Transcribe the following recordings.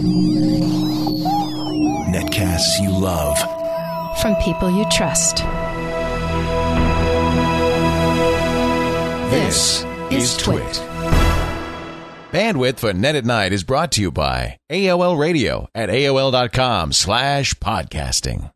Netcasts you love. From people you trust. This is Twit. Bandwidth for Net at Night is brought to you by AOL Radio at AOL.com/podcasting.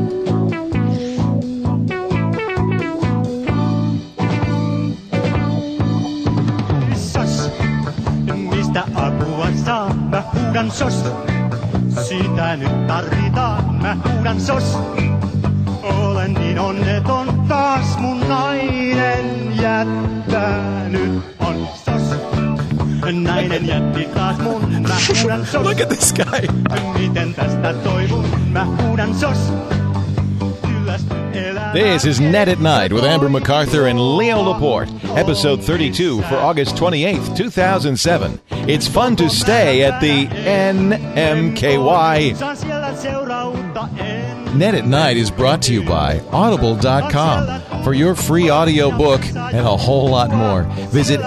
Mistä apua saa? Mä huudan sos. Sitä nyt tarvitaan. Mä huudan sos. Olen niin onneton taas mun nainen jättänyt on sos. Nainen jätti taas mun. Mä huudan sos. Look at this guy. Miten tästä toivun? Mä huudan sos. This is Net at Night with Amber MacArthur and Leo Laporte, episode 32 for August 28th, 2007. It's fun to stay at the NMKY. Net at Night is brought to you by Audible.com. For your free audiobook and a whole lot more, visit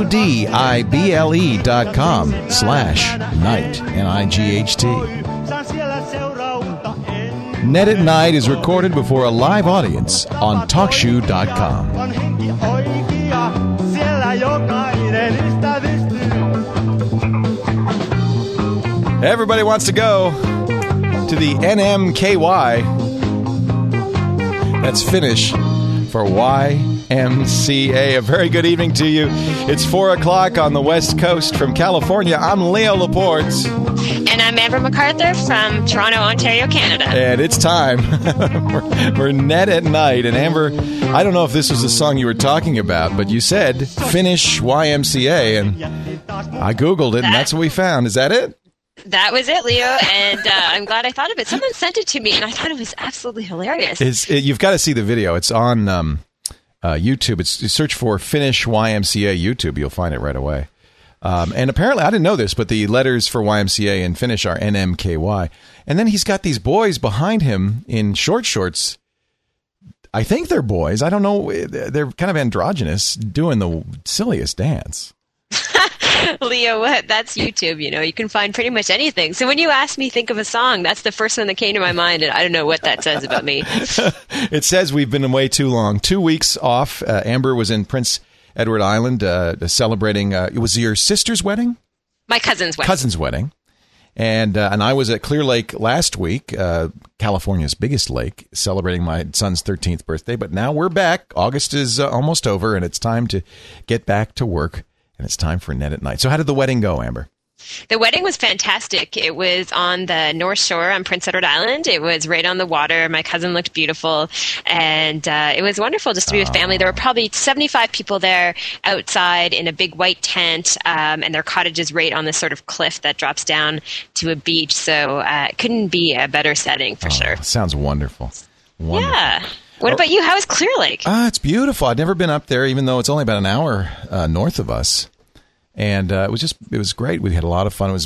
audible.com/night, N-I-G-H-T. Net at Night is recorded before a live audience on TalkShoe.com. Everybody wants to go to the NMKY. That's Finnish for YMCA. A very good evening to you. It's 4 o'clock on the West Coast. From California, I'm Leo Laporte. And I'm Amber MacArthur from Toronto, Ontario, Canada. And it's time for Net at Night. And Amber, I don't know if this was the song you were talking about, but you said Finnish YMCA, and I Googled it, and that's what we found. Is that it? That was it, Leo, and I'm glad I thought of it. Someone sent it to me, and I thought it was absolutely hilarious. You've got to see the video. It's on YouTube. You search for Finnish YMCA YouTube. You'll find it right away. And apparently, I didn't know this, but the letters for YMCA in Finnish are NMKY. And then he's got these boys behind him in short shorts. I think they're boys. I don't know. They're kind of androgynous, doing the silliest dance. Leo, what? That's YouTube, You can find pretty much anything. So when you asked me think of a song, that's the first one that came to my mind, and I don't know what that says about me. It says we've been away too long. 2 weeks off. Amber was in Prince Edward Island celebrating. It was your sister's wedding? My cousin's wedding. Cousin's wedding. And I was at Clear Lake last week, California's biggest lake, celebrating my son's 13th birthday. But now we're back. August is almost over, and it's time to get back to work. And it's time for Net at Night. So how did the wedding go, Amber? The wedding was fantastic. It was on the North Shore on Prince Edward Island. It was right on the water. My cousin looked beautiful. And it was wonderful just to be with family. There were probably 75 people there outside in a big white tent. And their cottage is right on this sort of cliff that drops down to a beach. So it couldn't be a better setting for sure. Sounds wonderful. Yeah. What about you? How is Clear Lake? It's beautiful. I'd never been up there, even though it's only about an hour north of us. And it was great. We had a lot of fun. It was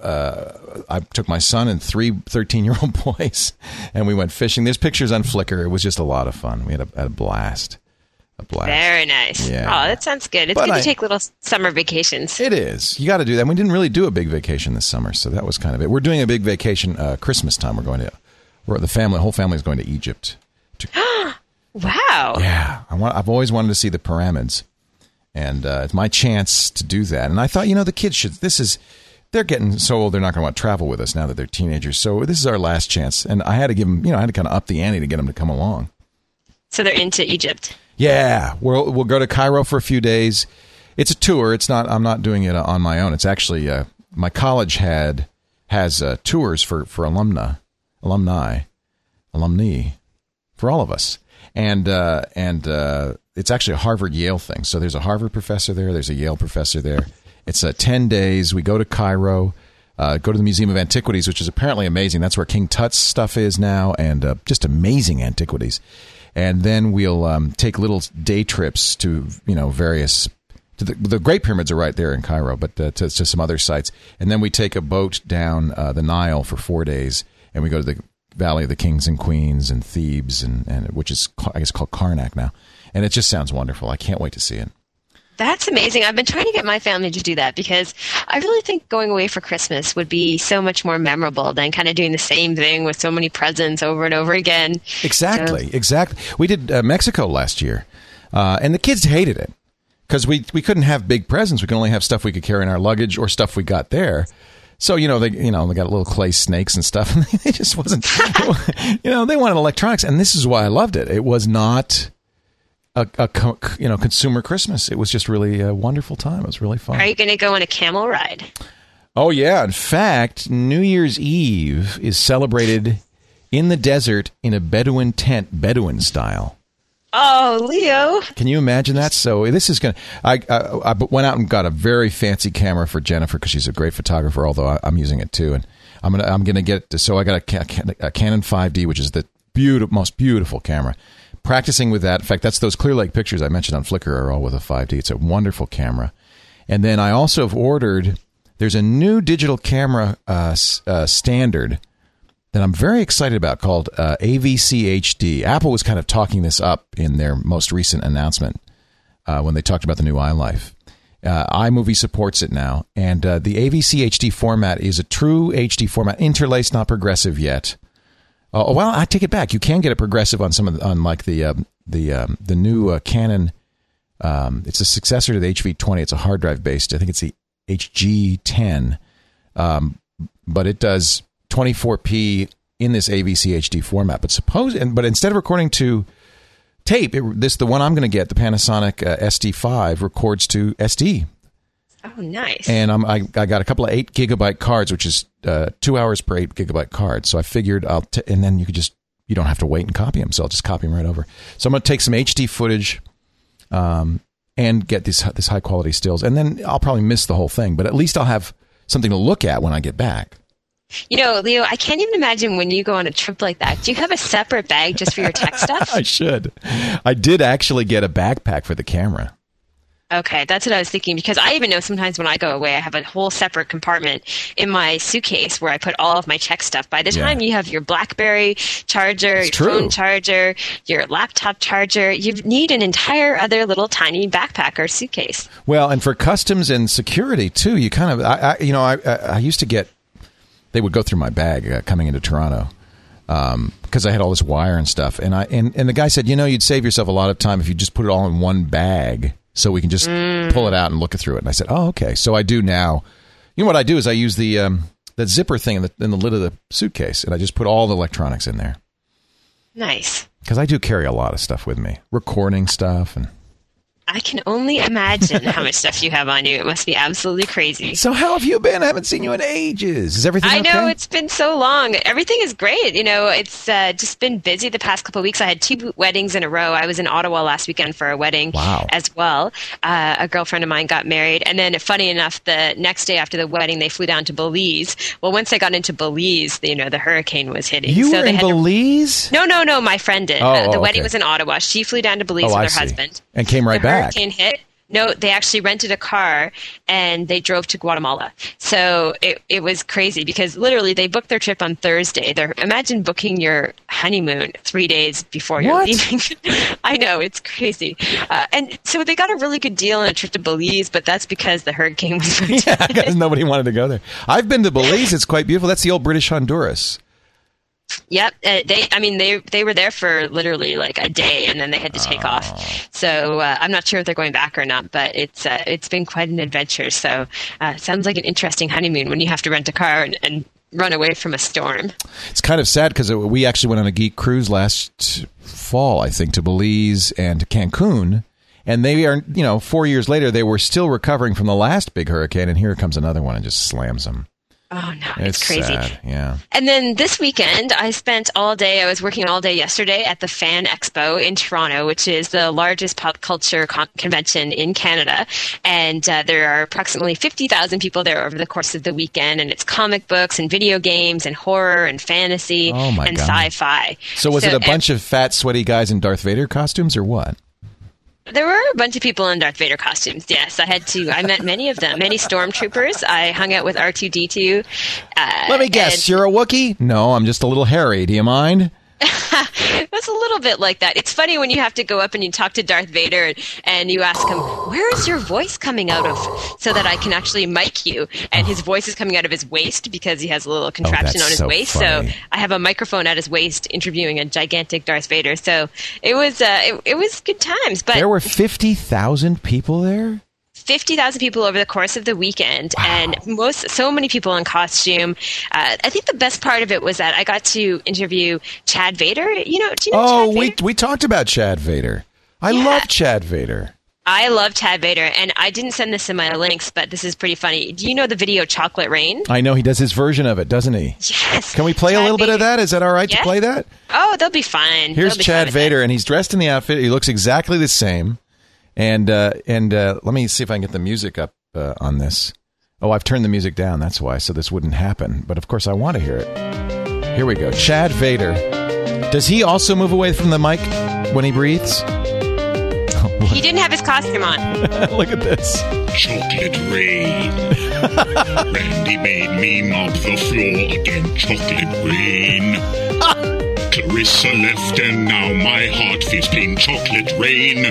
I took my son and 3 13-year-old boys, and we went fishing. There's pictures on Flickr. It was just a lot of fun. We had a blast. Very nice. Yeah. Oh, that sounds good. It's good to take little summer vacations. It is. You got to do that. We didn't really do a big vacation this summer, so that was kind of it. We're doing a big vacation Christmas time. The whole family is going to Egypt. Wow. Yeah. I've always wanted to see the pyramids. And it's my chance to do that. And I thought, the kids should. They're getting so old, they're not going to want to travel with us now that they're teenagers. So this is our last chance. And I had to give them, I had to kind of up the ante to get them to come along. So they're into Egypt. Yeah. We'll go to Cairo for a few days. It's a tour. I'm not doing it on my own. It's actually, my college has tours for alumni, for all of us. And it's actually a Harvard-Yale thing. So there's a Harvard professor there. There's a Yale professor there. It's 10 days. We go to Cairo, go to the Museum of Antiquities, which is apparently amazing. That's where King Tut's stuff is now, and just amazing antiquities. And then we'll take little day trips to various. The Great Pyramids are right there in Cairo, but to some other sites. And then we take a boat down the Nile for 4 days, and we go to the Valley of the Kings and Queens and Thebes, and which is, I guess, called Karnak now. And it just sounds wonderful. I can't wait to see it. That's amazing. I've been trying to get my family to do that because I really think going away for Christmas would be so much more memorable than kind of doing the same thing with so many presents over and over again. Exactly. We did Mexico last year, and the kids hated it because we couldn't have big presents. We could only have stuff we could carry in our luggage or stuff we got there. So, they got little clay snakes and stuff, and it just wasn't, they wanted electronics, and this is why I loved it. It was not a consumer Christmas. It was just really a wonderful time. It was really fun. Are you going to go on a camel ride? Oh, yeah. In fact, New Year's Eve is celebrated in the desert in a Bedouin tent, Bedouin style. Oh, Leo. Can you imagine that? So this is going to... I went out and got a very fancy camera for Jennifer because she's a great photographer, although I'm using it too. And I'm gonna get... So I got a Canon 5D, which is the most beautiful camera. Practicing with that. In fact, that's those Clear Lake pictures I mentioned on Flickr are all with a 5D. It's a wonderful camera. And then I also have ordered... There's a new digital camera standard that I'm very excited about called AVC HD. Apple was kind of talking this up in their most recent announcement when they talked about the new iLife. iMovie supports it now, and the AVC HD format is a true HD format, interlaced, not progressive yet. Well, I take it back. You can get it progressive on some of the new Canon. It's a successor to the HV20. It's a hard drive based. I think it's the HG10, but it does 24p in this AVC HD format. But instead of recording to tape, the one I'm going to get, the Panasonic SD5, records to SD. Oh, nice. And I got a couple of 8 gigabyte cards, which is 2 hours per 8 gigabyte card. So I figured and then you don't have to wait and copy them. So I'll just copy them right over. So I'm going to take some HD footage, and get this high quality stills. And then I'll probably miss the whole thing, but at least I'll have something to look at when I get back. Leo, I can't even imagine when you go on a trip like that. Do you have a separate bag just for your tech stuff? I should. I did actually get a backpack for the camera. Okay, that's what I was thinking, because I even know sometimes when I go away, I have a whole separate compartment in my suitcase where I put all of my tech stuff. By the time you have your BlackBerry charger, phone charger, your laptop charger, you need an entire other little tiny backpack or suitcase. Well, and for customs and security too, you kind of, I used to get, they would go through my bag coming into Toronto. Because I had all this wire and stuff, and the guy said, you'd save yourself a lot of time if you just put it all in one bag. So we can just pull it out and look through it. And I said, oh, okay. So I do now. What I do is I use the zipper thing in the lid of the suitcase, and I just put all the electronics in there. Nice. Because I do carry a lot of stuff with me, recording stuff. And I can only imagine how much stuff you have on you. It must be absolutely crazy. So how have you been? I haven't seen you in ages. Is everything okay? I know, it's been so long. Everything is great. It's just been busy the past couple of weeks. I had 2 weddings in a row. I was in Ottawa last weekend for a wedding as well. A girlfriend of mine got married. And then, funny enough, the next day after the wedding, they flew down to Belize. Well, once they got into Belize, the hurricane was hitting. You were in Belize? No, my friend did. The wedding was in Ottawa. She flew down to Belize with her husband. And came right back. Hurricane hit. No, they actually rented a car and they drove to Guatemala. So it was crazy because literally they booked their trip on Thursday. Imagine booking your honeymoon 3 days before you're leaving. I know, it's crazy. And so they got a really good deal on a trip to Belize, but that's because the hurricane was going to hit. Because nobody wanted to go there. I've been to Belize. It's quite beautiful. That's the old British Honduras. Yep. They were there for literally like a day and then they had to take off. So I'm not sure if they're going back or not, but it's been quite an adventure. So it sounds like an interesting honeymoon when you have to rent a car and run away from a storm. It's kind of sad because we actually went on a geek cruise last fall, I think, to Belize and Cancun. And they are, 4 years later, they were still recovering from the last big hurricane. And here comes another one and just slams them. Oh, no, it's crazy. Sad. Yeah. And then this weekend, I was working all day yesterday at the Fan Expo in Toronto, which is the largest pop culture convention in Canada. And there are approximately 50,000 people there over the course of the weekend. And it's comic books and video games and horror and fantasy and sci-fi. So was it a bunch of fat, sweaty guys in Darth Vader costumes or what? There were a bunch of people in Darth Vader costumes, yes. I met many of them, many stormtroopers. I hung out with R2-D2. Let me guess, you're a Wookiee? No, I'm just a little hairy. Do you mind? It was a little bit like that. It's funny when you have to go up and you talk to Darth Vader and you ask him, where is your voice coming out of so that I can actually mic you? And his voice is coming out of his waist because he has a little contraption on his waist. Funny. So I have a microphone at his waist interviewing a gigantic Darth Vader. So it was good times. But there were 50,000 people there? 50,000 people over the course of the weekend, and so many people in costume. I think the best part of it was that I got to interview Chad Vader. Do you know Chad Vader? we talked about Chad Vader. I love Chad Vader. I love Chad Vader, and I didn't send this in my links, but this is pretty funny. Do you know the video Chocolate Rain? I know he does his version of it, doesn't he? Yes. Can we play a little bit of that? Is that all right to play that? Oh, they'll be fine. Here's Chad Vader, and he's dressed in the outfit. He looks exactly the same. And let me see if I can get the music up on this. Oh, I've turned the music down. That's why. So this wouldn't happen. But of course, I want to hear it. Here we go. Chad Vader. Does he also move away from the mic when he breathes? He didn't have his costume on. Look at this. Chocolate rain. Randy made me mop the floor again. Chocolate rain. Clarissa left and now my heart feels pain. Chocolate rain.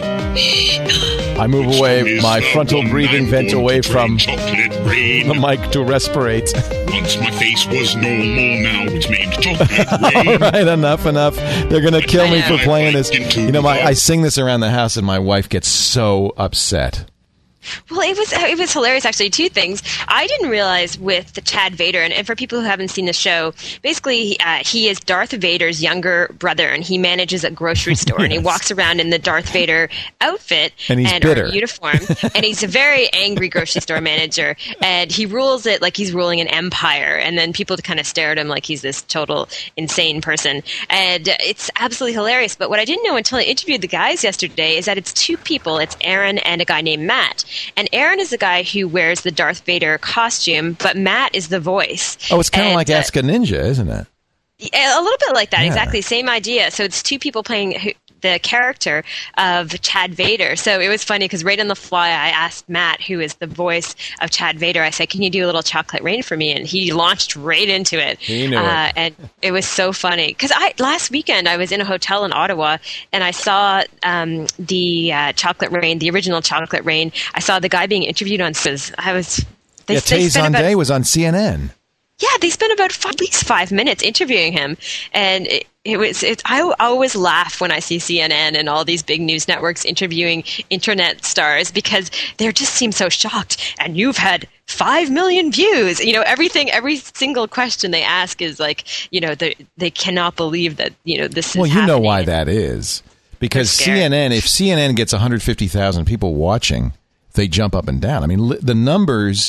I move away my frontal breathing vent away from chocolate rain. The mic to respirate. Once my face was normal, now it's named Chocolate Rain. All right, enough. They're going to kill me for playing this. I sing this around the house and my wife gets so upset. Well, it was hilarious, actually. Two things. I didn't realize with the Chad Vader, and for people who haven't seen the show, basically he is Darth Vader's younger brother, and he manages a grocery store, and he walks around in the Darth Vader outfit and bitter. Or uniform, and he's a very angry grocery store manager, and he rules it like he's ruling an empire, and then people kind of stare at him like he's this total insane person, and it's absolutely hilarious. But what I didn't know until I interviewed the guys yesterday is that it's two people. It's Aaron and a guy named Matt. And Aaron is the guy who wears the Darth Vader costume, but Matt is the voice. Oh, it's kind of like Ask a Ninja, isn't it? A little bit like that, Yeah. exactly. Same idea. So it's two people playing the character of Chad Vader. So it was funny because right on the fly, I asked Matt, who is the voice of Chad Vader, I said, can you do a little Chocolate Rain for me? And he launched right into it. He knew it. And it was so funny. Because last weekend, I was in a hotel in Ottawa, and I saw the Chocolate Rain, the original Chocolate Rain. I saw the guy being interviewed on Tay Zonday was on CNN. Yeah, they spent about at least 5 minutes interviewing him, and I always laugh when I see CNN and all these big news networks interviewing internet stars because they just seem so shocked. And you've had 5 million views. Every single question they ask is like, they cannot believe that this is. Well, you happening. know why that is because CNN. If CNN gets 150,000 people watching, they jump up and down. I mean, the numbers.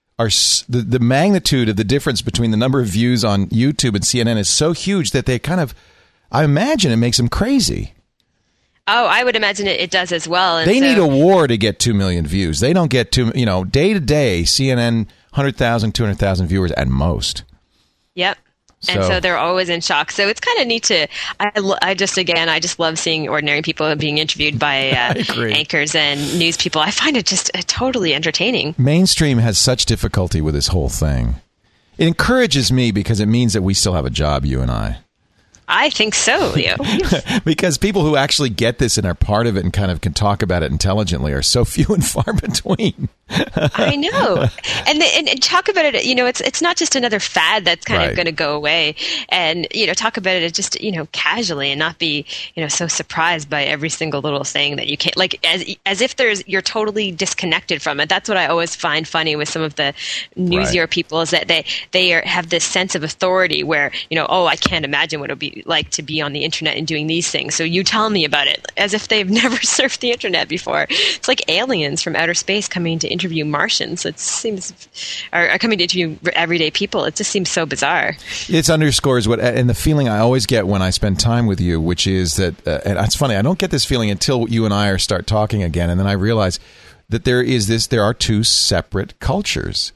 The magnitude of the difference between the number of views on YouTube and CNN is so huge that they I imagine it makes them crazy. Oh, I would imagine it does as well. And they need a war to get 2 million views. They don't get day to day, CNN, 100,000, 200,000 viewers at most. Yep. And so they're always in shock. So it's kind of neat to. I just love seeing ordinary people being interviewed by anchors and news people. I find it just totally entertaining. Mainstream has such difficulty with this whole thing. It encourages me because it means that we still have a job, you and I. I think so, Leo. Because people who actually get this and are part of it and kind of can talk about it intelligently are so few and far between. I know. And talk about it, it's not just another fad that's kind of going to go away. And, talk about it just, casually and not be, so surprised by every single little thing that you can't, like, as if you're totally disconnected from it. That's what I always find funny with some of the newsier people is that they have this sense of authority where, I can't imagine what it would be like to be on the internet and doing these things. So you tell me about it as if they've never surfed the internet before. It's like aliens from outer space coming to interview Martians. It seems, are coming to interview everyday people. It just seems so bizarre. It underscores and the feeling I always get when I spend time with you, which is that, and it's funny, I don't get this feeling until you and I start talking again, and then I realize that there are two separate cultures.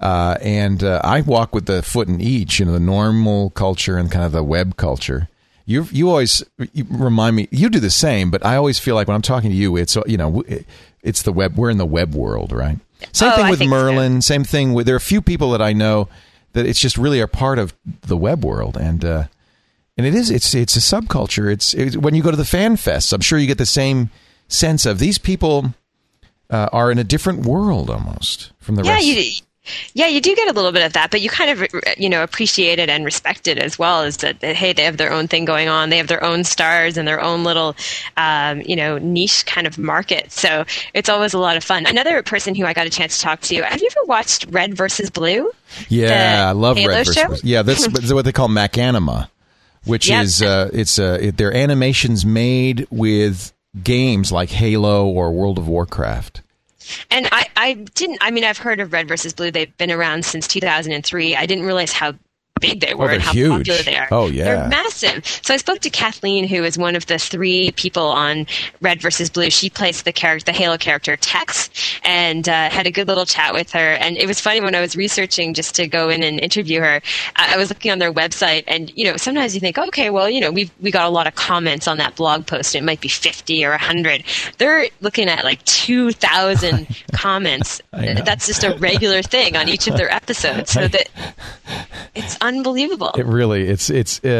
And I walk with the foot in each, the normal culture and kind of the web culture. You always remind me, you do the same, but I always feel like when I'm talking to you, it's, it's the web. We're in the web world, right? Same thing with Merlin. So. Same thing with, there are a few people that I know that it's just really a part of the web world. And And it's a subculture. It's when you go to the fan fests, I'm sure you get the same sense of these people are in a different world almost from the rest. You do get a little bit of that, but you kind of, appreciate it and respect it as well, as that, hey, they have their own thing going on. They have their own stars and their own little, niche kind of market. So it's always a lot of fun. Another person who I got a chance to talk to, have you ever watched Red versus Blue? Yeah, I love Halo Red versus Blue. Yeah, that's what they call Machinima, which is, they're animations made with games like Halo or World of Warcraft. And I've heard of Red versus Blue. They've been around since 2003. I didn't realize how big they were and how huge. popular they are. Oh, yeah. They're massive. So I spoke to Kathleen, who is one of the 3 people on Red versus Blue. She plays the Halo character Tex, and had a good little chat with her. And it was funny when I was researching just to go in and interview her. I was looking on their website, and sometimes you think, okay, well, we got a lot of comments on that blog post. It might be 50 or 100. They're looking at like 2,000 comments. That's just a regular thing on each of their episodes. So that it's unbelievable. It really, it's.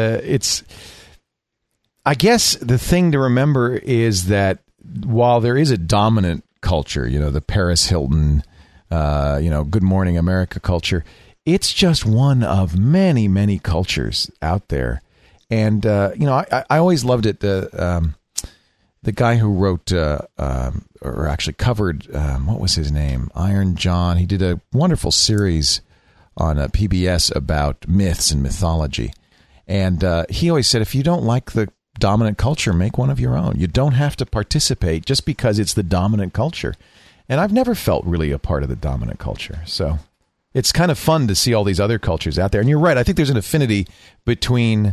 I guess the thing to remember is that while there is a dominant culture, the Paris Hilton, Good Morning America culture, it's just one of many, many cultures out there. And I always loved it. The guy who wrote or actually covered what was his name? Iron John. He did a wonderful series on PBS about myths and mythology. And he always said, if you don't like the dominant culture, make one of your own. You don't have to participate just because it's the dominant culture. And I've never felt really a part of the dominant culture. So it's kind of fun to see all these other cultures out there. And you're right. I think there's an affinity between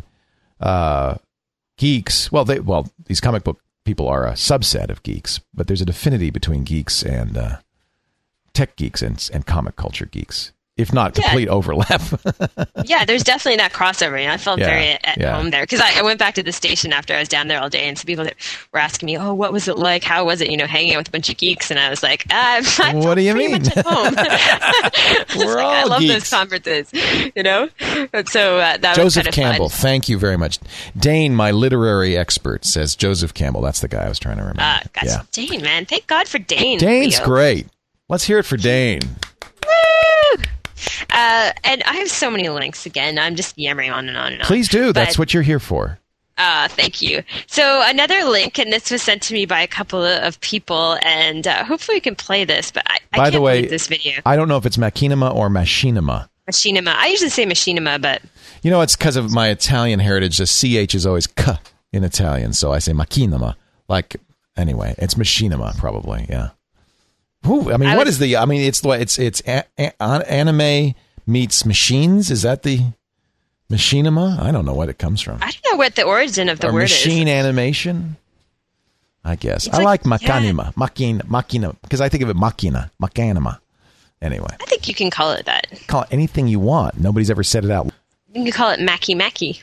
geeks. Well, these comic book people are a subset of geeks, but there's an affinity between geeks and tech geeks and comic culture geeks. If not complete overlap. Yeah, there's definitely that crossover. I felt very at home there. Because I went back to the station after I was down there all day, and some people were asking me, what was it like? How was it, hanging out with a bunch of geeks? And I was like, what do you mean? Much at home. We're all I love geeks. those conferences, And so that Joseph was kind of Campbell, fun. thank you very much. Dane, my literary expert, says Joseph Campbell. That's the guy I was trying to remember. Gosh, yeah. Dane, man. Thank God for Dane. Dane's Leo. great. Let's hear it for Dane. Woo! And I have so many links again. I'm just yammering on and on and on. Please do. That's what you're here for. Thank you. So another link, and this was sent to me by a couple of people, and hopefully we can play this, but I can't believe this video. I don't know if it's Machinima or Machinima. Machinima. I usually say Machinima, but... it's because of my Italian heritage. The CH is always K in Italian, so I say Machinima. Anyway, it's Machinima, probably, yeah. Ooh, what is the... it's anime meets machines? Is that the Machinima? I don't know what it comes from. I don't know what the origin of the word is. Machine animation? I guess. I like Machinima. Machina. Because I think of it Machinima. Anyway. I think you can call it that. Call it anything you want. Nobody's ever said it out. You can call it Mackie.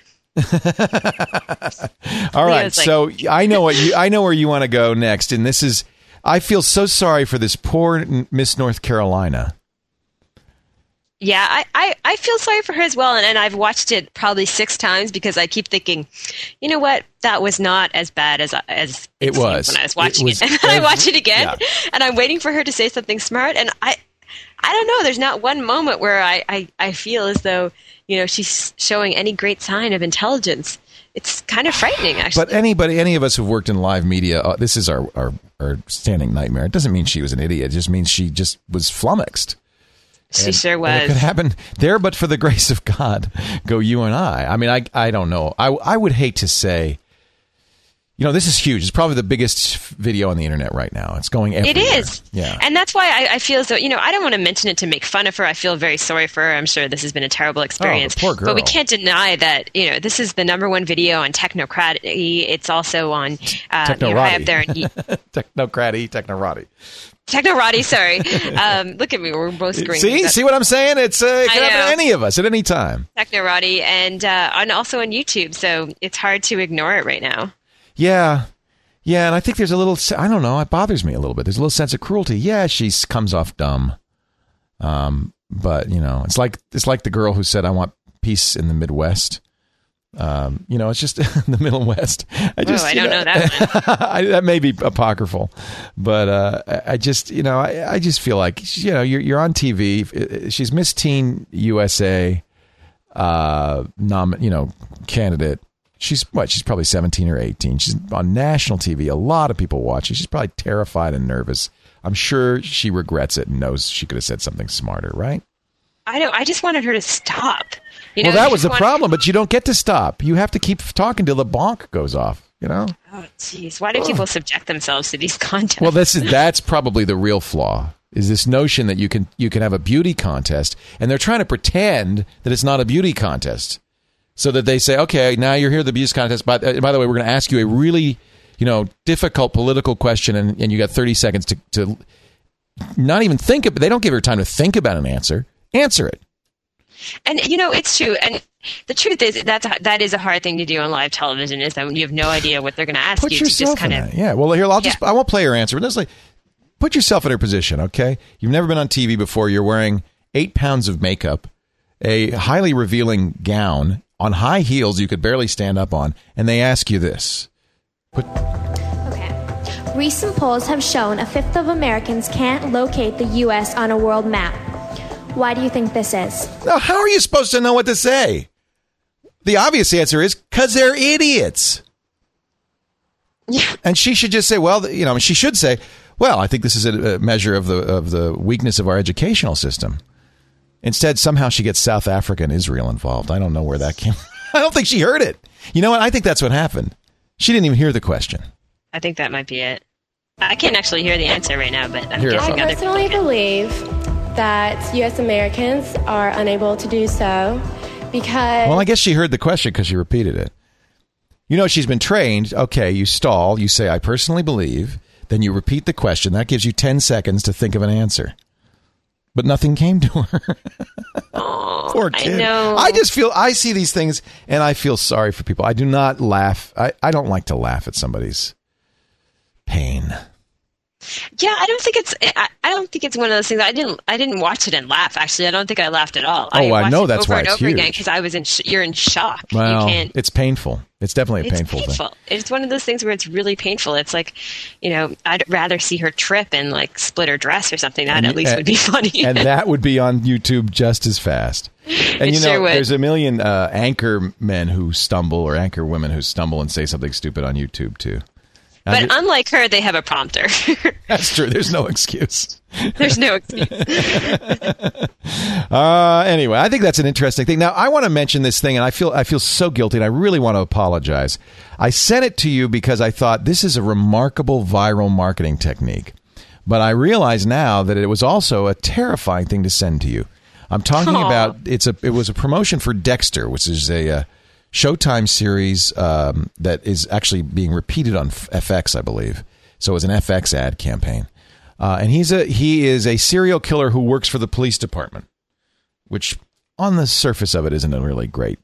All right. So I know where you want to go next. And this is... I feel so sorry for this poor Miss North Carolina. Yeah, I feel sorry for her as well, and I've watched it probably 6 times because I keep thinking, you know what, that was not as bad as it was when I was watching it. And then I watch it again, and I'm waiting for her to say something smart, and I don't know, there's not one moment where I feel as though, she's showing any great sign of intelligence. It's kind of frightening, actually. But any of us who've worked in live media, this is our standing nightmare. It doesn't mean she was an idiot. It just means she just was flummoxed. She sure was. It could happen there, but for the grace of God, go you and I. I don't know. I would hate to say, this is huge. It's probably the biggest video on the internet right now. It's going everywhere. It is. Yeah. And that's why I feel as though, I don't want to mention it to make fun of her. I feel very sorry for her. I'm sure this has been a terrible experience. Oh, the poor girl. But we can't deny that, this is the number1 video on Technocraty. It's also on high up there. Technocraty. Technorati, sorry. Look at me. We're both screaming. See what I'm saying? It can happen to any of us at any time. Technorati and also on YouTube. So it's hard to ignore it right now. Yeah. Yeah, and I think there's a little, I don't know, it bothers me a little bit. There's a little sense of cruelty. Yeah, she comes off dumb. But, it's like the girl who said, I want peace in the Midwest. It's just the Middle West. I don't know that one. That may be apocryphal, but I just feel like you're on TV. She's Miss Teen USA candidate. She's probably 17 or 18. She's on national TV. A lot of people watch her. She's probably terrified and nervous. I'm sure she regrets it and knows she could have said something smarter, right? I just wanted her to stop. Well, that was the problem, but you don't get to stop. You have to keep talking till the bonk goes off, Oh, jeez. Why do people subject themselves to these contests? Well, that's probably the real flaw, is this notion that you can have a beauty contest, and they're trying to pretend that it's not a beauty contest. So that they say, okay, now you're here at the beauty contest. By the way, we're going to ask you a really, difficult political question, and you got 30 seconds to not even think of it. They don't give her time to think about an answer. Answer it. And, it's true. And the truth is that is a hard thing to do on live television, is that you have no idea what they're going to ask you. Put yourself in that. Yeah. Well, here, I won't play your answer. But just put yourself in her position, okay? You've never been on TV before. You're wearing 8 pounds of makeup, a highly revealing gown, on high heels you could barely stand up on, and they ask you this. Okay. Recent polls have shown a fifth of Americans can't locate the U.S. on a world map. Why do you think this is? Now, how are you supposed to know what to say? The obvious answer is because they're idiots. Yeah. And she should just say, she should say, well, I think this is a measure of the weakness of our educational system. Instead, somehow she gets South Africa and Israel involved. I don't know where that came from. I don't think she heard it. You know what? I think that's what happened. She didn't even hear the question. I think that might be it. I can't actually hear the answer right now, but I'm guessing I personally believe that U.S. Americans are unable to do so because... Well, I guess she heard the question because she repeated it. She's been trained. Okay, you stall. You say, I personally believe. Then you repeat the question. That gives you 10 seconds to think of an answer. But nothing came to her. Poor kid. I know. I see these things and I feel sorry for people. I do not laugh. I don't like to laugh at somebody's pain. Yeah, I don't think it's one of those things. I didn't watch it and laugh. Actually, I don't think I laughed at all. I know that's why it's huge. Again because I was you're in shock. Well, it's painful. It's definitely a painful thing. It's one of those things where it's really painful. It's like, I'd rather see her trip and split her dress or something. That at least would be funny. And that would be on YouTube just as fast. And there's a million anchor men who stumble or anchor women who stumble and say something stupid on YouTube too. But unlike her, they have a prompter. That's true. There's no excuse. There's no excuse. Anyway, I think that's an interesting thing. Now, I want to mention this thing, and I feel so guilty, and I really want to apologize. I sent it to you because I thought this is a remarkable viral marketing technique. But I realize now that it was also a terrifying thing to send to you. I'm talking about it was a promotion for Dexter, which is a Showtime series that is actually being repeated on FX, I believe. So it was an FX ad campaign. And he is a serial killer who works for the police department, which on the surface of it isn't a really great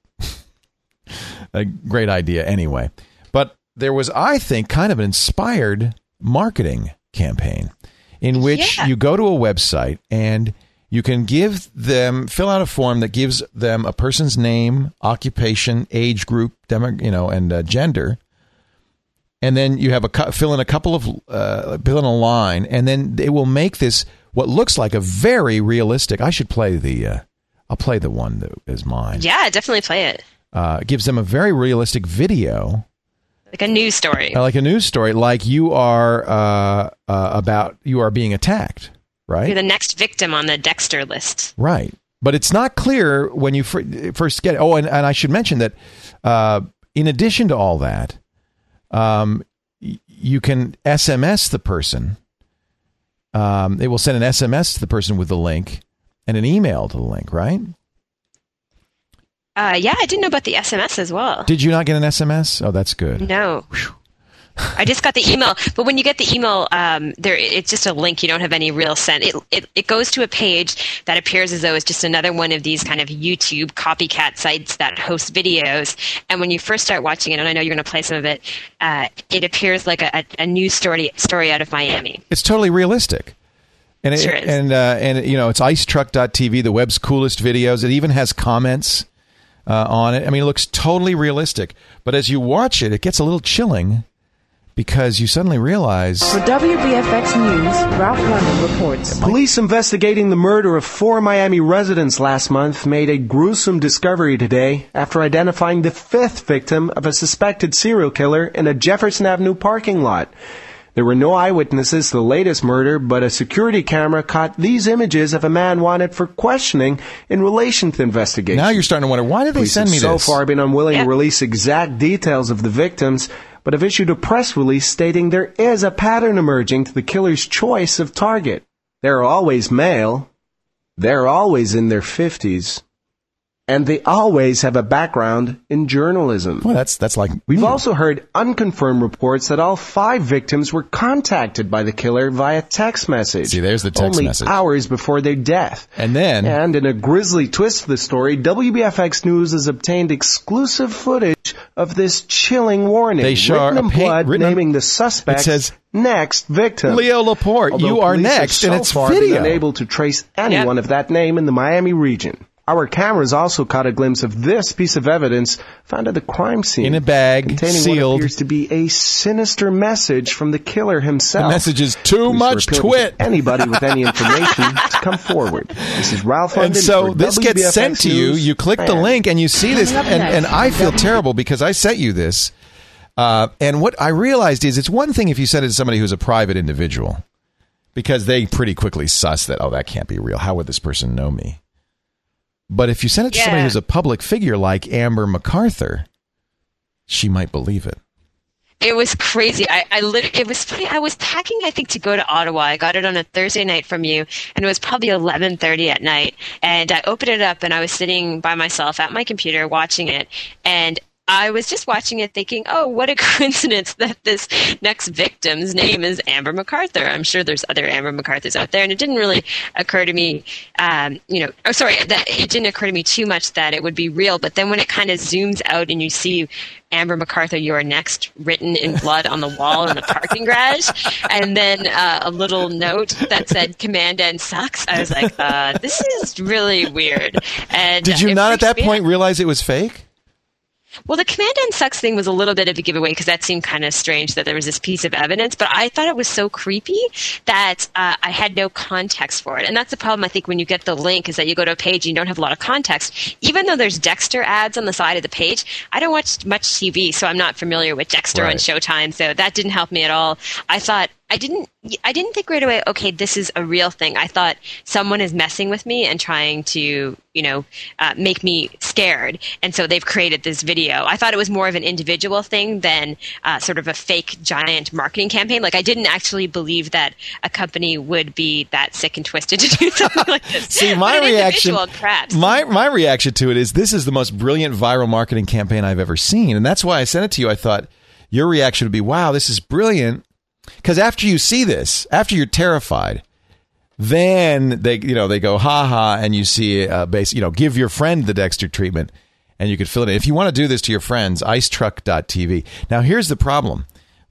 idea anyway. But there was, I think, kind of an inspired marketing campaign in which you go to a website and you can fill out a form that gives them a person's name, occupation, age group, and gender. And then you have fill in a line, and then it will make this what looks like a very realistic. I should play I'll play the one that is mine. Yeah, definitely play it. It gives them a very realistic video. Like a news story. Like you are being attacked. Right? You're the next victim on the Dexter list. Right. But it's not clear when you first get it. Oh, and I should mention that in addition to all that, you can SMS the person. It will send an SMS to the person with the link and an email to the link, right? Yeah, I didn't know about the SMS as well. Did you not get an SMS? Oh, that's good. No. Whew. I just got the email, but when you get the email, it's just a link. You don't have any real sense. It goes to a page that appears as though it's just another one of these kind of YouTube copycat sites that host videos. And when you first start watching it, and I know you're going to play some of it, it appears like a news story out of Miami. It's totally realistic. And it sure is. And it's icetruck.tv, the web's coolest videos. It even has comments. on it. I mean, it looks totally realistic. But as you watch it, it gets a little chilling because you suddenly realize... For WBFX News, Ralph London reports. Police investigating the murder of 4 Miami residents last month made a gruesome discovery today after identifying the 5th victim of a suspected serial killer in a Jefferson Avenue parking lot. There were no eyewitnesses to the latest murder, but a security camera caught these images of a man wanted for questioning in relation to the investigation. Now you're starting to wonder, why did they send me this? So far been unwilling to release exact details of the victims, but have issued a press release stating there is a pattern emerging to the killer's choice of target. They're always male, they're always in their 50s, and they always have a background in journalism. Well, that's like... We've also heard unconfirmed reports that all 5 victims were contacted by the killer via text message. See, there's the text message. Only hours before their death. And in a grisly twist to the story, WBFX News has obtained exclusive footage of this chilling warning. They show written in blood, naming the suspect. It says, next victim. Leo Laporte, Although you are next, and it's video. Been unable to trace anyone of that name in the Miami region. Our cameras also caught a glimpse of this piece of evidence found at the crime scene. In a bag, containing sealed. What appears to be a sinister message from the killer himself. The message is too much twit. Anybody with any information to come forward. This is Ralph London. And so this WBFX gets sent to you. News. You click the link and you see this. And I feel terrible because I sent you this. And what I realized is it's one thing if you send it to somebody who's a private individual, because they pretty quickly suss that, oh, that can't be real. How would this person know me? But if you send it to somebody who's a public figure like Amber MacArthur, she might believe it. It was crazy. It was funny. I was packing, I think, to go to Ottawa. I got it on a Thursday night from you, and it was probably 11:30 at night. And I opened it up, and I was sitting by myself at my computer watching it, and I was just watching it thinking, oh, what a coincidence that this next victim's name is Amber MacArthur. I'm sure there's other Amber MacArthurs out there. And it didn't really occur to me, that it didn't occur to me too much that it would be real. But then when it kind of zooms out and you see Amber MacArthur, you are next, written in blood on the wall in the parking garage, and then a little note that said "Command N sucks." I was like, this is really weird. And did you not at that point realize it was fake? Well, the Command N sucks thing was a little bit of a giveaway because that seemed kind of strange that there was this piece of evidence, but I thought it was so creepy that I had no context for it. And that's the problem, I think, when you get the link is that you go to a page and you don't have a lot of context. Even though there's Dexter ads on the side of the page, I don't watch much TV, so I'm not familiar with Dexter on Showtime, so that didn't help me at all. I didn't think right away, okay, this is a real thing. I thought someone is messing with me and trying to, make me scared. And so they've created this video. I thought it was more of an individual thing than sort of a fake giant marketing campaign. Like I didn't actually believe that a company would be that sick and twisted to do something like this. See, my reaction to it is this is the most brilliant viral marketing campaign I've ever seen. And that's why I sent it to you. I thought your reaction would be, wow, this is brilliant. Because after you see this, after you're terrified, then they go ha ha, and you see give your friend the Dexter treatment, and you could fill it in. If you want to do this to your friends, icetruck.tv. Now here's the problem: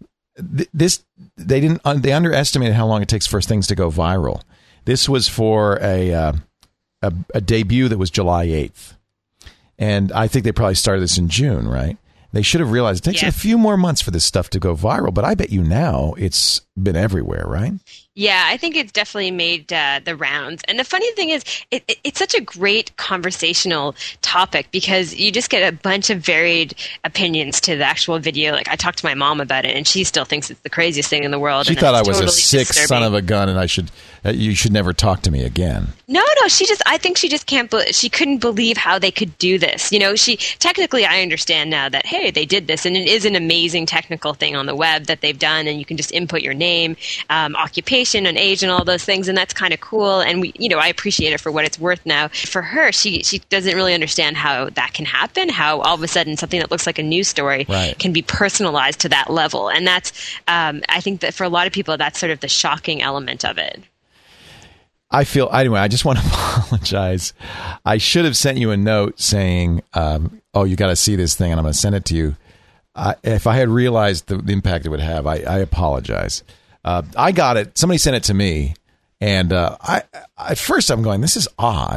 they underestimated how long it takes for things to go viral. This was for a debut that was July 8th, and I think they probably started this in June, right? They should have realized it takes a few more months for this stuff to go viral, but I bet you now it's been everywhere, right? Yeah, I think it's definitely made the rounds. And the funny thing is, it's such a great conversational topic because you just get a bunch of varied opinions to the actual video. Like I talked to my mom about it, and she still thinks it's the craziest thing in the world. She thought I was a sick son of a gun, and you should never talk to me again. No, I think she just can't. She couldn't believe how they could do this. Technically, I understand now that hey, they did this, and it is an amazing technical thing on the web that they've done, and you can just input your name, occupation, and age, and all those things, and that's kind of cool. And I appreciate it for what it's worth now. For her, she doesn't really understand how that can happen. How all of a sudden something that looks like a news story can be personalized to that level, and that's I think that for a lot of people, that's sort of the shocking element of it. I just want to apologize. I should have sent you a note saying, you got to see this thing, and I'm going to send it to you. If I had realized the impact it would have, I apologize. I got it. Somebody sent it to me, and at first I'm going, this is odd,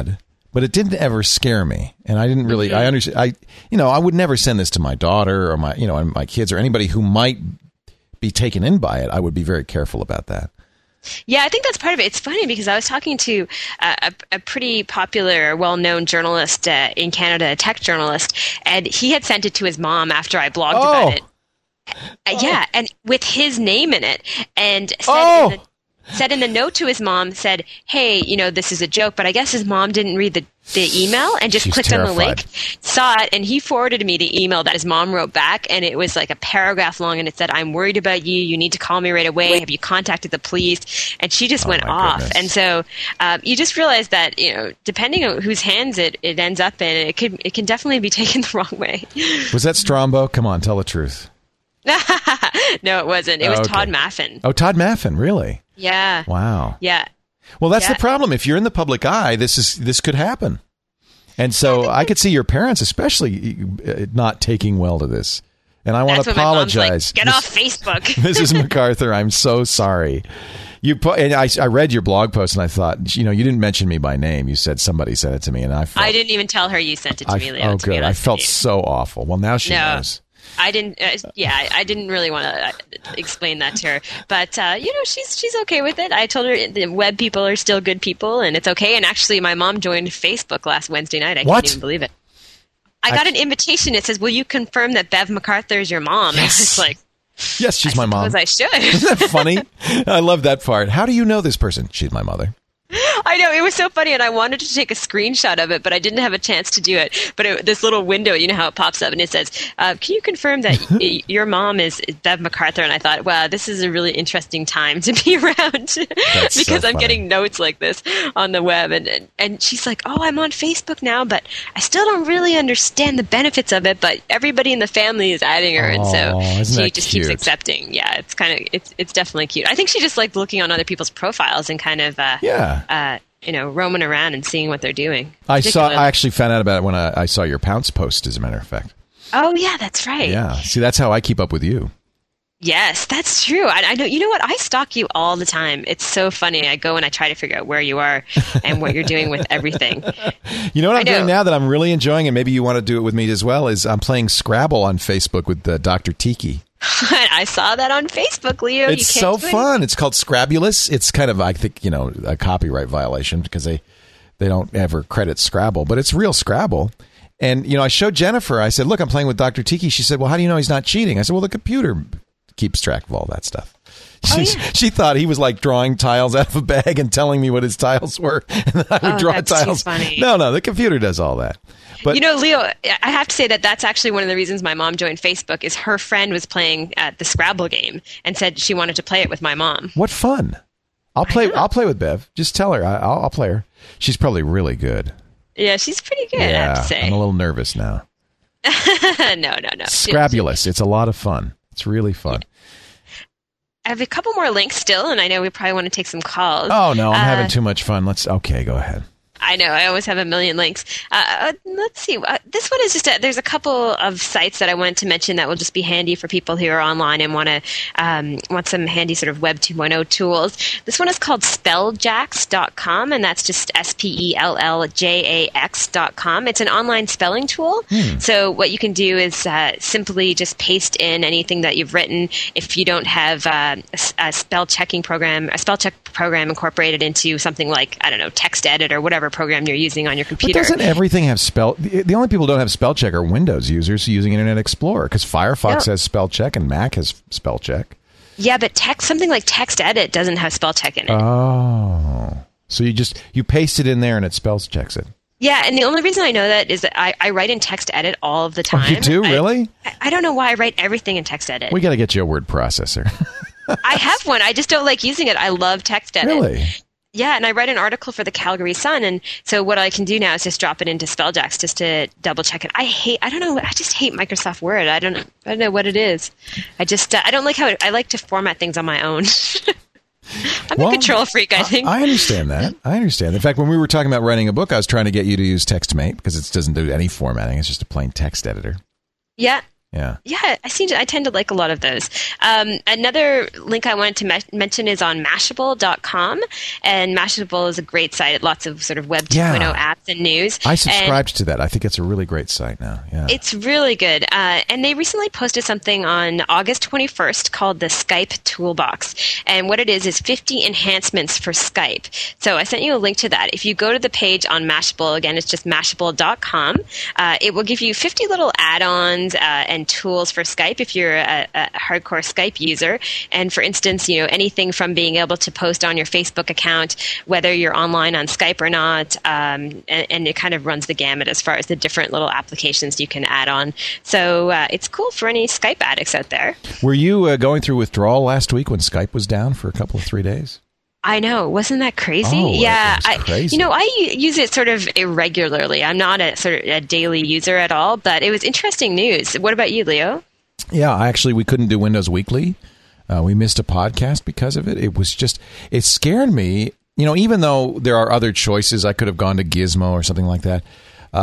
but it didn't ever scare me. And I didn't really, I understand. I would never send this to my daughter or my kids or anybody who might be taken in by it. I would be very careful about that. Yeah, I think that's part of it. It's funny because I was talking to a pretty popular, well-known journalist in Canada, a tech journalist, and he had sent it to his mom after I blogged about it. Yeah, and with his name in it, and said in the note to his mom, said, hey, this is a joke, but I guess his mom didn't read the email and just clicked on the link, saw it, and he forwarded me the email that his mom wrote back, and it was like a paragraph long, and it said, I'm worried about you. You need to call me right away. Have you contacted the police? And she just went off. Goodness. And so you just realize that, depending on whose hands it ends up in, it can definitely be taken the wrong way. Was that Strombo? Come on, tell the truth. No, it wasn't. It was Todd Maffin. Oh, Todd Maffin, really? Yeah. Wow. Yeah. Well, that's the problem. If you're in the public eye, this could happen. And so I could see your parents especially not taking well to this. And I want to apologize. My mom's like, get off Facebook. Mrs. MacArthur, I'm so sorry. And I read your blog post and I thought, you didn't mention me by name. You said somebody sent it to me, and I didn't even tell her you sent it to me, Leo. Oh, good. I felt so awful. Well, now she knows. I didn't. I didn't really want to explain that to her, but she's okay with it. I told her the web people are still good people, and it's okay. And actually, my mom joined Facebook last Wednesday night. I can't even believe it. I got an invitation. It says, "Will you confirm that Bev MacArthur is your mom?" Yes. And it's like, yes, she's my mom. I should. Isn't that funny? I love that part. How do you know this person? She's my mother. I know, it was so funny, and I wanted to take a screenshot of it, but I didn't have a chance to do it. But this little window, how it pops up, and it says, can you confirm that your mom is Bev MacArthur? And I thought, wow, this is a really interesting time to be around because I'm getting notes like this on the web. And she's like, oh, I'm on Facebook now, but I still don't really understand the benefits of it, but everybody in the family is adding her, and so she just keeps accepting. Yeah, it's definitely cute. I think she just liked looking on other people's profiles and kind of roaming around and seeing what they're doing. I actually found out about it when I saw your Pounce post, as a matter of fact. Oh, yeah, that's right. Yeah. See, that's how I keep up with you. Yes, that's true. I know. You know what? I stalk you all the time. It's so funny. I go and I try to figure out where you are and what you're doing with everything. You know what I'm doing now that I'm really enjoying, and maybe you want to do it with me as well, is I'm playing Scrabble on Facebook with Dr. Tiki. I saw that on Facebook, Leo. It's so fun. It's called Scrabulous. It's kind of, I think, a copyright violation because they don't ever credit Scrabble, but it's real Scrabble. And, I showed Jennifer, I said, look, I'm playing with Dr. Tiki. She said, well, how do you know he's not cheating? I said, well, the computer keeps track of all that stuff. She thought he was like drawing tiles out of a bag and telling me what his tiles were. And then I would draw tiles. Too funny. No, the computer does all that. But, Leo, I have to say that's actually one of the reasons my mom joined Facebook is her friend was playing the Scrabble game and said she wanted to play it with my mom. What fun. I'll play with Bev. Just tell her. I'll play her. She's probably really good. Yeah, she's pretty good, I have to say. I'm a little nervous now. No. Scrabulous. It's a lot of fun. It's really fun. I have a couple more links still, and I know we probably want to take some calls. Oh, no, I'm having too much fun. Okay, go ahead. I know. I always have a million links. Let's see. This one is just there's a couple of sites that I wanted to mention that will just be handy for people who are online and want some handy sort of Web 2.0 tools. This one is called spelljax.com, and that's just spelljax.com. It's an online spelling tool. So what you can do is simply just paste in anything that you've written. If you don't have a spell check program incorporated into something like, I don't know, TextEdit or whatever program you're using on your computer. But doesn't everything have spell? The only people who don't have spell check are Windows users using Internet Explorer, because Firefox has spell check and Mac has spell check. Yeah, but something like TextEdit doesn't have spell check in it. Oh, so you paste it in there and it spell checks it. Yeah, and the only reason I know that is that I write in TextEdit all of the time. Oh, you do? Really? I don't know why I write everything in TextEdit. We got to get you a word processor. I have one. I just don't like using it. I love TextEdit. Really? Yeah, and I write an article for the Calgary Sun, and so what I can do now is just drop it into Spelljax just to double check it. I just hate Microsoft Word. I don't know what it is. I don't like I like to format things on my own. I'm a control freak, I think. I understand that. In fact, when we were talking about writing a book, I was trying to get you to use TextMate because it doesn't do any formatting. It's just a plain text editor. Yeah. Yeah. Yeah, I tend to like a lot of those. Another link I wanted to mention is on Mashable.com, and Mashable is a great site. Lots of sort of Web 2.0 apps and news. I subscribed to that. I think it's a really great site now. Yeah, it's really good. And they recently posted something on August 21st called the Skype Toolbox. And what it is 50 enhancements for Skype. So I sent you a link to that. If you go to the page on Mashable, again, it's just Mashable.com, it will give you 50 little add-ons and tools for Skype if you're a hardcore Skype user. And for instance, anything from being able to post on your Facebook account, whether you're online on Skype or not, and it kind of runs the gamut as far as the different little applications you can add on. So it's cool for any Skype addicts out there. Were you going through withdrawal last week when Skype was down for a couple of 3 days? I know. Wasn't that crazy? Oh, yeah. crazy. I use it sort of irregularly. I'm not a daily user at all, but it was interesting news. What about you, Leo? Yeah, we couldn't do Windows Weekly. We missed a podcast because of it. It scared me. Even though there are other choices, I could have gone to Gizmo or something like that.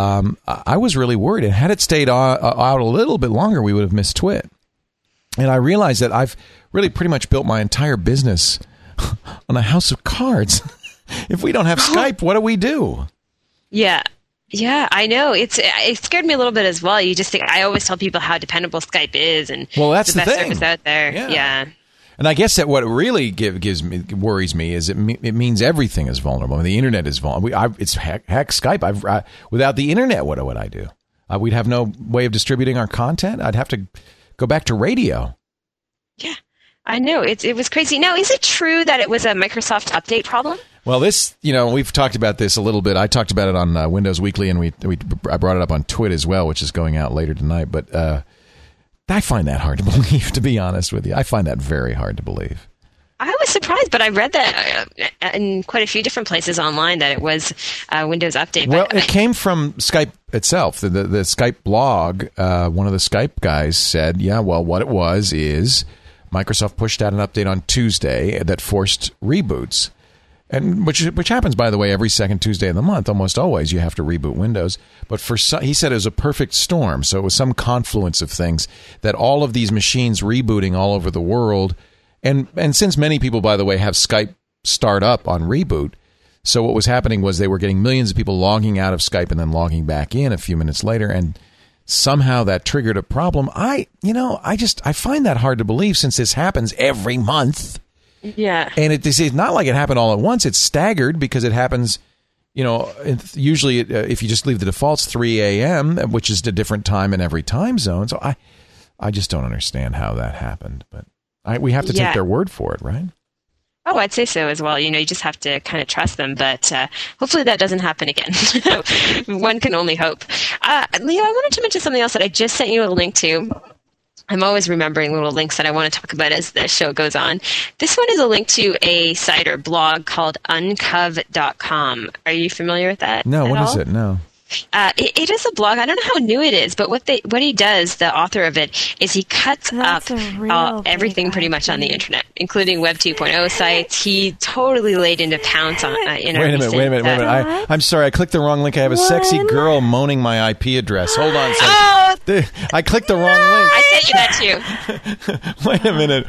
I was really worried. And had it stayed out a little bit longer, we would have missed Twit. And I realized that I've really pretty much built my entire business on a house of cards. If we don't have Skype, what do we do? Yeah. Yeah, I know. It scared me a little bit as well. You just think, I always tell people how dependable Skype is, and that's the best thing. service out there. Yeah. And I guess that what really worries me is it means everything is vulnerable. I mean, the internet is vulnerable. It's heck Skype. Without the internet, what would I do? We'd have no way of distributing our content. I'd have to go back to radio. Yeah, I know. It was crazy. Now, is it true that it was a Microsoft update problem? Well, we've talked about this a little bit. I talked about it on Windows Weekly, and I brought it up on Twit as well, which is going out later tonight. But I find that hard to believe, to be honest with you. I find that very hard to believe. I was surprised, but I read that in quite a few different places online that it was a Windows update. Well, it came from Skype itself. The Skype blog, one of the Skype guys said, what it was is Microsoft pushed out an update on Tuesday that forced reboots. And which happens, by the way, every second Tuesday of the month. Almost always you have to reboot Windows. But he said it was a perfect storm. So it was some confluence of things that all of these machines rebooting all over the world. And since many people, by the way, have Skype start up on reboot, so what was happening was they were getting millions of people logging out of Skype and then logging back in a few minutes later. And somehow that triggered a problem. I find that hard to believe since this happens every month. Yeah. And it's not like it happened all at once. It's staggered because it happens, usually if you just leave the defaults 3 a.m., which is a different time in every time zone. So I just don't understand how that happened. But we have to take their word for it, right? Oh, I'd say so as well. You just have to kind of trust them. But hopefully that doesn't happen again. One can only hope. Leo, I wanted to mention something else that I just sent you a link to. I'm always remembering little links that I want to talk about as the show goes on. This one is a link to a site or blog called uncov.com. Are you familiar with that? No, what is it? No. It is a blog. I don't know how new it is, but what he does, the author of it, is he cuts up everything pretty much on the internet, including Web 2.0 sites. He totally laid into pounds on. Wait a minute. I'm sorry, I clicked the wrong link. I have a sexy girl moaning my IP address. Hold on a second. I clicked the wrong link. I sent you that too. Wait a minute.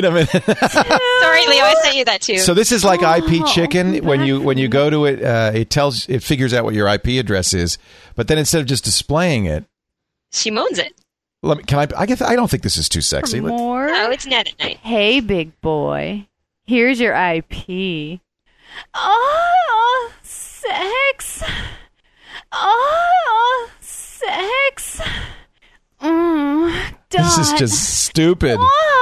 Sorry, Leo, I sent you that too. So this is like IP Chicken. When you go to it, it figures out what your IP address is. But then instead of just displaying it, she moans it. I don't think this is too sexy. More? No, it's net at night. Hey, big boy. Here's your IP. Oh, sex. Oh, sex. This is just stupid.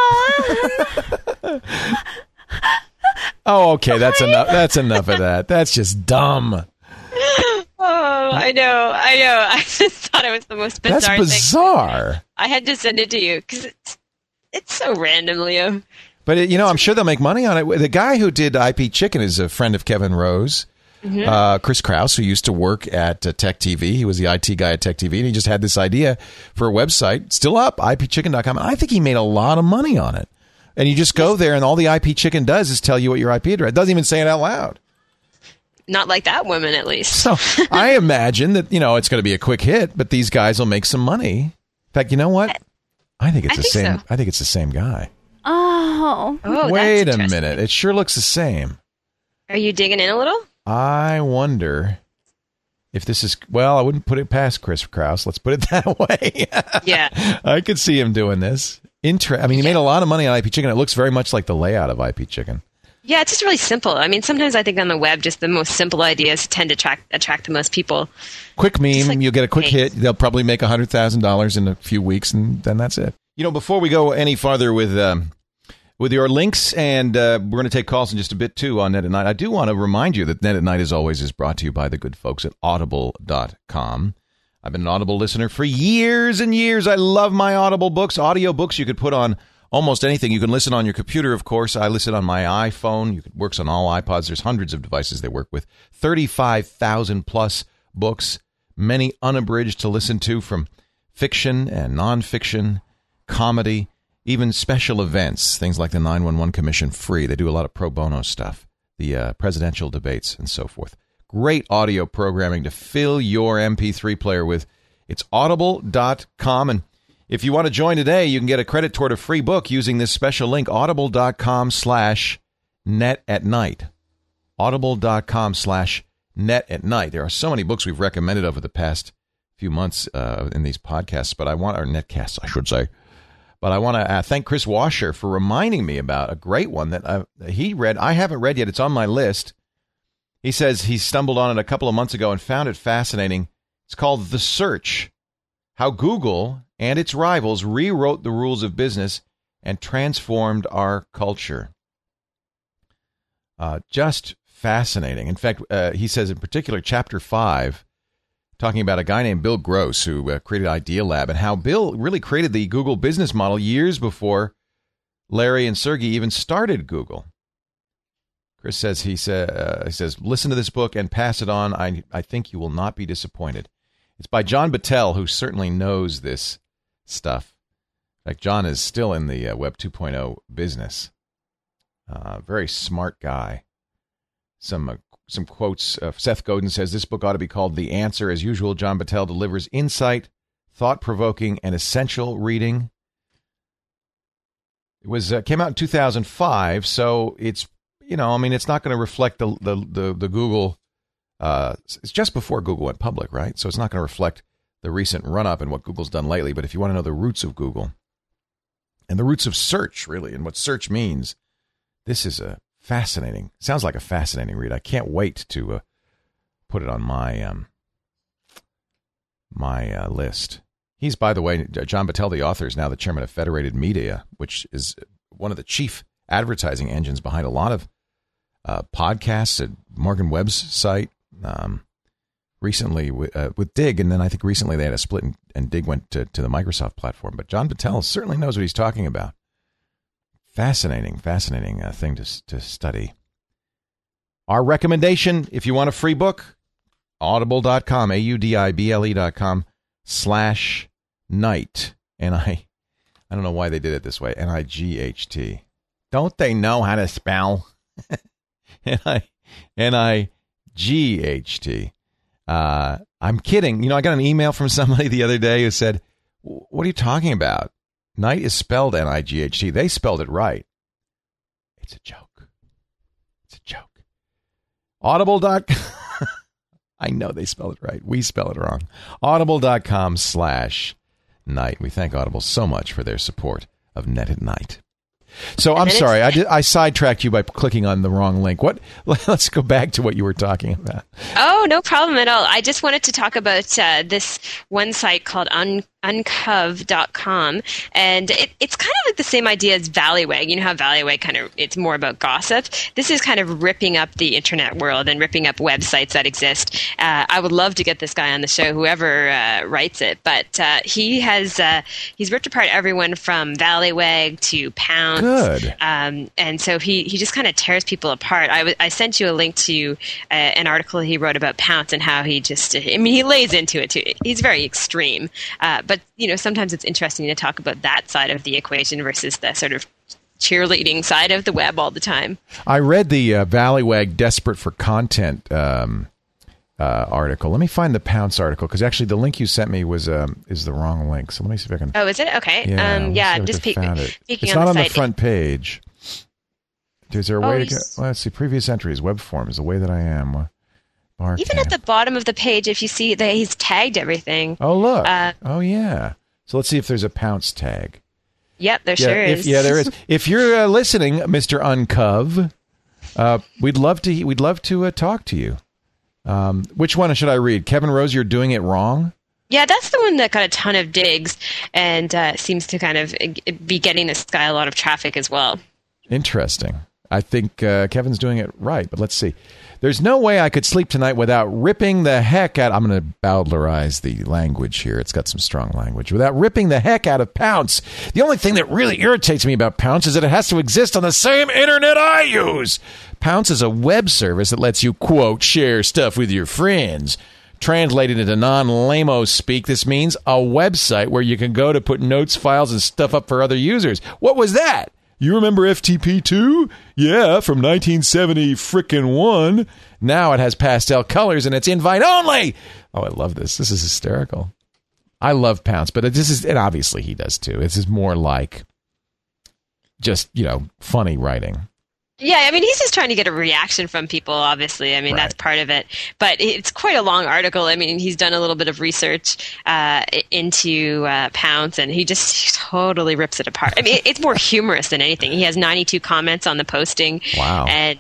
Oh, okay. That's enough. That's enough of that. That's just dumb. Oh, I know. I just thought it was the most bizarre thing. That's bizarre. I had to send it to you because it's so random, Leo. But, I'm sure they'll make money on it. The guy who did IP Chicken is a friend of Kevin Rose, Chris Kraus, who used to work at Tech TV. He was the IT guy at Tech TV, and he just had this idea for a website, still up, ipchicken.com. I think he made a lot of money on it. And you just go there, and all the IP Chicken does is tell you what your IP address. It doesn't even say it out loud. Not like that woman, at least. So I imagine that, it's going to be a quick hit, but these guys will make some money. In fact, you know what? I think it's the same. So. I think it's the same guy. Oh. Wait that's a minute. It sure looks the same. Are you digging in a little? I wonder if this is... Well, I wouldn't put it past Chris Kraus. Let's put it that way. Yeah. I could see him doing this. He made a lot of money on IP Chicken. It looks very much like the layout of IP Chicken. Yeah, it's just really simple. I mean, sometimes I think on the web, just the most simple ideas tend to attract the most people. Quick meme, you'll get a quick hit. They'll probably make $100,000 in a few weeks, and then that's it. Before we go any farther with your links, and we're going to take calls in just a bit, too, on Net at Night, I do want to remind you that Net at Night, as always, is brought to you by the good folks at Audible.com. I've been an Audible listener for years and years. I love my Audible books. Audio books you could put on almost anything. You can listen on your computer, of course. I listen on my iPhone. It works on all iPods. There's hundreds of devices they work with. 35,000 plus books, many unabridged to listen to, from fiction and nonfiction, comedy, even special events, things like the 911 Commission free. They do a lot of pro bono stuff, the presidential debates and so forth. Great audio programming to fill your MP3 player with. It's audible.com. And if you want to join today, you can get a credit toward a free book using this special link, audible.com/netatnight. Audible.com/netatnight. There are so many books we've recommended over the past few months in these podcasts, or netcasts, I should say. But I want to thank Chris Washer for reminding me about a great one that he read. I haven't read yet. It's on my list. He says he stumbled on it a couple of months ago and found it fascinating. It's called The Search: How Google and its rivals rewrote the rules of business and transformed our culture. Just fascinating. In fact, he says in particular, Chapter 5, talking about a guy named Bill Gross who created Idea Lab, and how Bill really created the Google business model years before Larry and Sergey even started Google. Chris says he says listen to this book and pass it on. I think you will not be disappointed. It's by John Battelle, who certainly knows this stuff. In fact, John is still in the Web 2.0 business. Very smart guy. Some quotes. Seth Godin says this book ought to be called The Answer. As usual, John Battelle delivers insight, thought-provoking, and essential reading. It was came out in 2005, so it's it's not going to reflect the Google. It's just before Google went public, right? So it's not going to reflect the recent run-up and what Google's done lately. But if you want to know the roots of Google and the roots of search, really, and what search means, this is sounds like a fascinating read. I can't wait to put it on my my list. He's, by the way, John Battelle, the author, is now the chairman of Federated Media, which is one of the chief advertising engines behind a lot of podcasts at Morgan Webb's site. Recently with Dig, and then I think recently they had a split and Dig went to the Microsoft platform. But John Battelle certainly knows what he's talking about. Fascinating thing to study. Our recommendation, if you want a free book, audible.com, audible.com/night. And I don't know why they did it this way, NIGHT. Don't they know how to spell? NIGHT. I'm kidding. I got an email from somebody the other day who said, what are you talking about? Night is spelled NIGHT. They spelled it right. It's a joke. Audible.com. I know they spelled it right. We spell it wrong. Audible.com/night. We thank Audible so much for their support of Net at Night. So I'm sorry, I sidetracked you by clicking on the wrong link. Let's go back to what you were talking about. Oh, no problem at all. I just wanted to talk about this one site called uncov.com, and it's kind of like the same idea as Valleywag. You know how Valleywag it's more about gossip. This is kind of ripping up the internet world and ripping up websites that exist. I would love to get this guy on the show, whoever writes it, but he's ripped apart everyone from Valleywag to Pounce. Good. And so he just kind of tears people apart. I sent you a link to an article he wrote about Pounce and how he lays into it too. He's very extreme. But, sometimes it's interesting to talk about that side of the equation versus the sort of cheerleading side of the web all the time. I read the Valleywag Desperate for Content article. Let me find the Pounce article, because actually the link you sent me is the wrong link. So let me see if I can. Oh, is it? Okay. I'm just peeking on the site. It's not on the front page. Is there a way to get? Well, let's see. Previous entries, web forms, the way that I am. Even at the bottom of the page, if you see that he's tagged everything. Oh, look. Oh, yeah. So let's see if there's a Pounce tag. Yep, there sure is. There is. If you're listening, Mr. Uncov, we'd love to talk to you. Which one should I read? Kevin Rose, you're doing it wrong? Yeah, that's the one that got a ton of digs and seems to kind of be getting this guy a lot of traffic as well. Interesting. I think Kevin's doing it right, but let's see. There's no way I could sleep tonight without ripping the heck out. I'm going to Bowdlerize the language here. It's got some strong language. Without ripping the heck out of Pounce. The only thing that really irritates me about Pounce is that it has to exist on the same internet I use. Pounce is a web service that lets you, quote, share stuff with your friends. Translated into non-lamo speak, this means a website where you can go to put notes, files, and stuff up for other users. What was that? You remember FTP2? Yeah, from 1970 frickin' 1. Now it has pastel colors and it's invite only. Oh, I love this. This is hysterical. I love Pounce, but and obviously he does too. This is more like just, funny writing. Yeah, I mean, he's just trying to get a reaction from people, obviously. I mean, That's part of it. But it's quite a long article. I mean, he's done a little bit of research into Pounce, and he just totally rips it apart. I mean, it's more humorous than anything. He has 92 comments on the posting. Wow. And,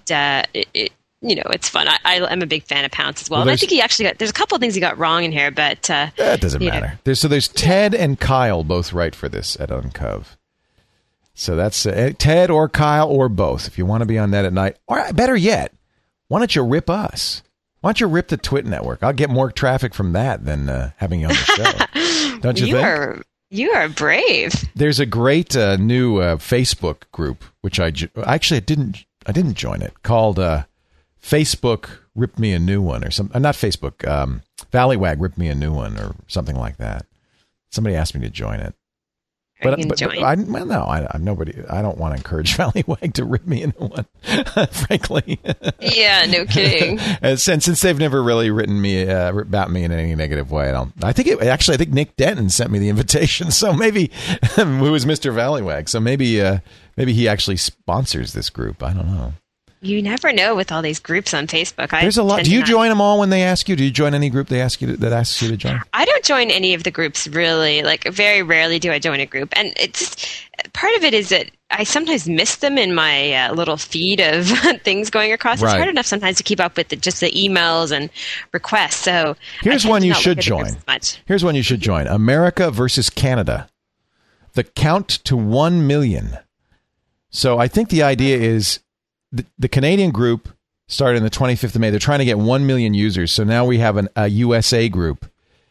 it's fun. I'm a big fan of Pounce as well. And I think he actually there's a couple of things he got wrong in here, but... that doesn't matter. There's Ted and Kyle both write for this at Uncov. So that's Ted or Kyle or both. If you want to be on that at night, or better yet, why don't you rip us? Why don't you rip the Twit Network? I'll get more traffic from that than having you on the show. Don't you think? You are brave. There's a great new Facebook group, which I didn't join it, called Facebook Rip Me a New One or something. Not Facebook, Valleywag Rip Me a New One or something like that. Somebody asked me to join it. I'm nobody. I don't want to encourage Valleywag to rip me a new one, frankly. Yeah, no kidding. And since they've never really written me about me in any negative way, I think Nick Denton sent me the invitation. So maybe who is Mr. Valleywag? So maybe he actually sponsors this group. I don't know. You never know with all these groups on Facebook. There's a lot. Do you join them all when they ask you? Do you join any group that asks you to join? I don't join any of the groups really. Like very rarely do I join a group, and it's part of it is that I sometimes miss them in my little feed of things going across. Right. It's hard enough sometimes to keep up with just the emails and requests. So here's one you should join. Here's one you should join: America versus Canada. The count to 1 million. So I think the idea is. The Canadian group started on the 25th of May. They're trying to get 1 million users. So now we have a USA group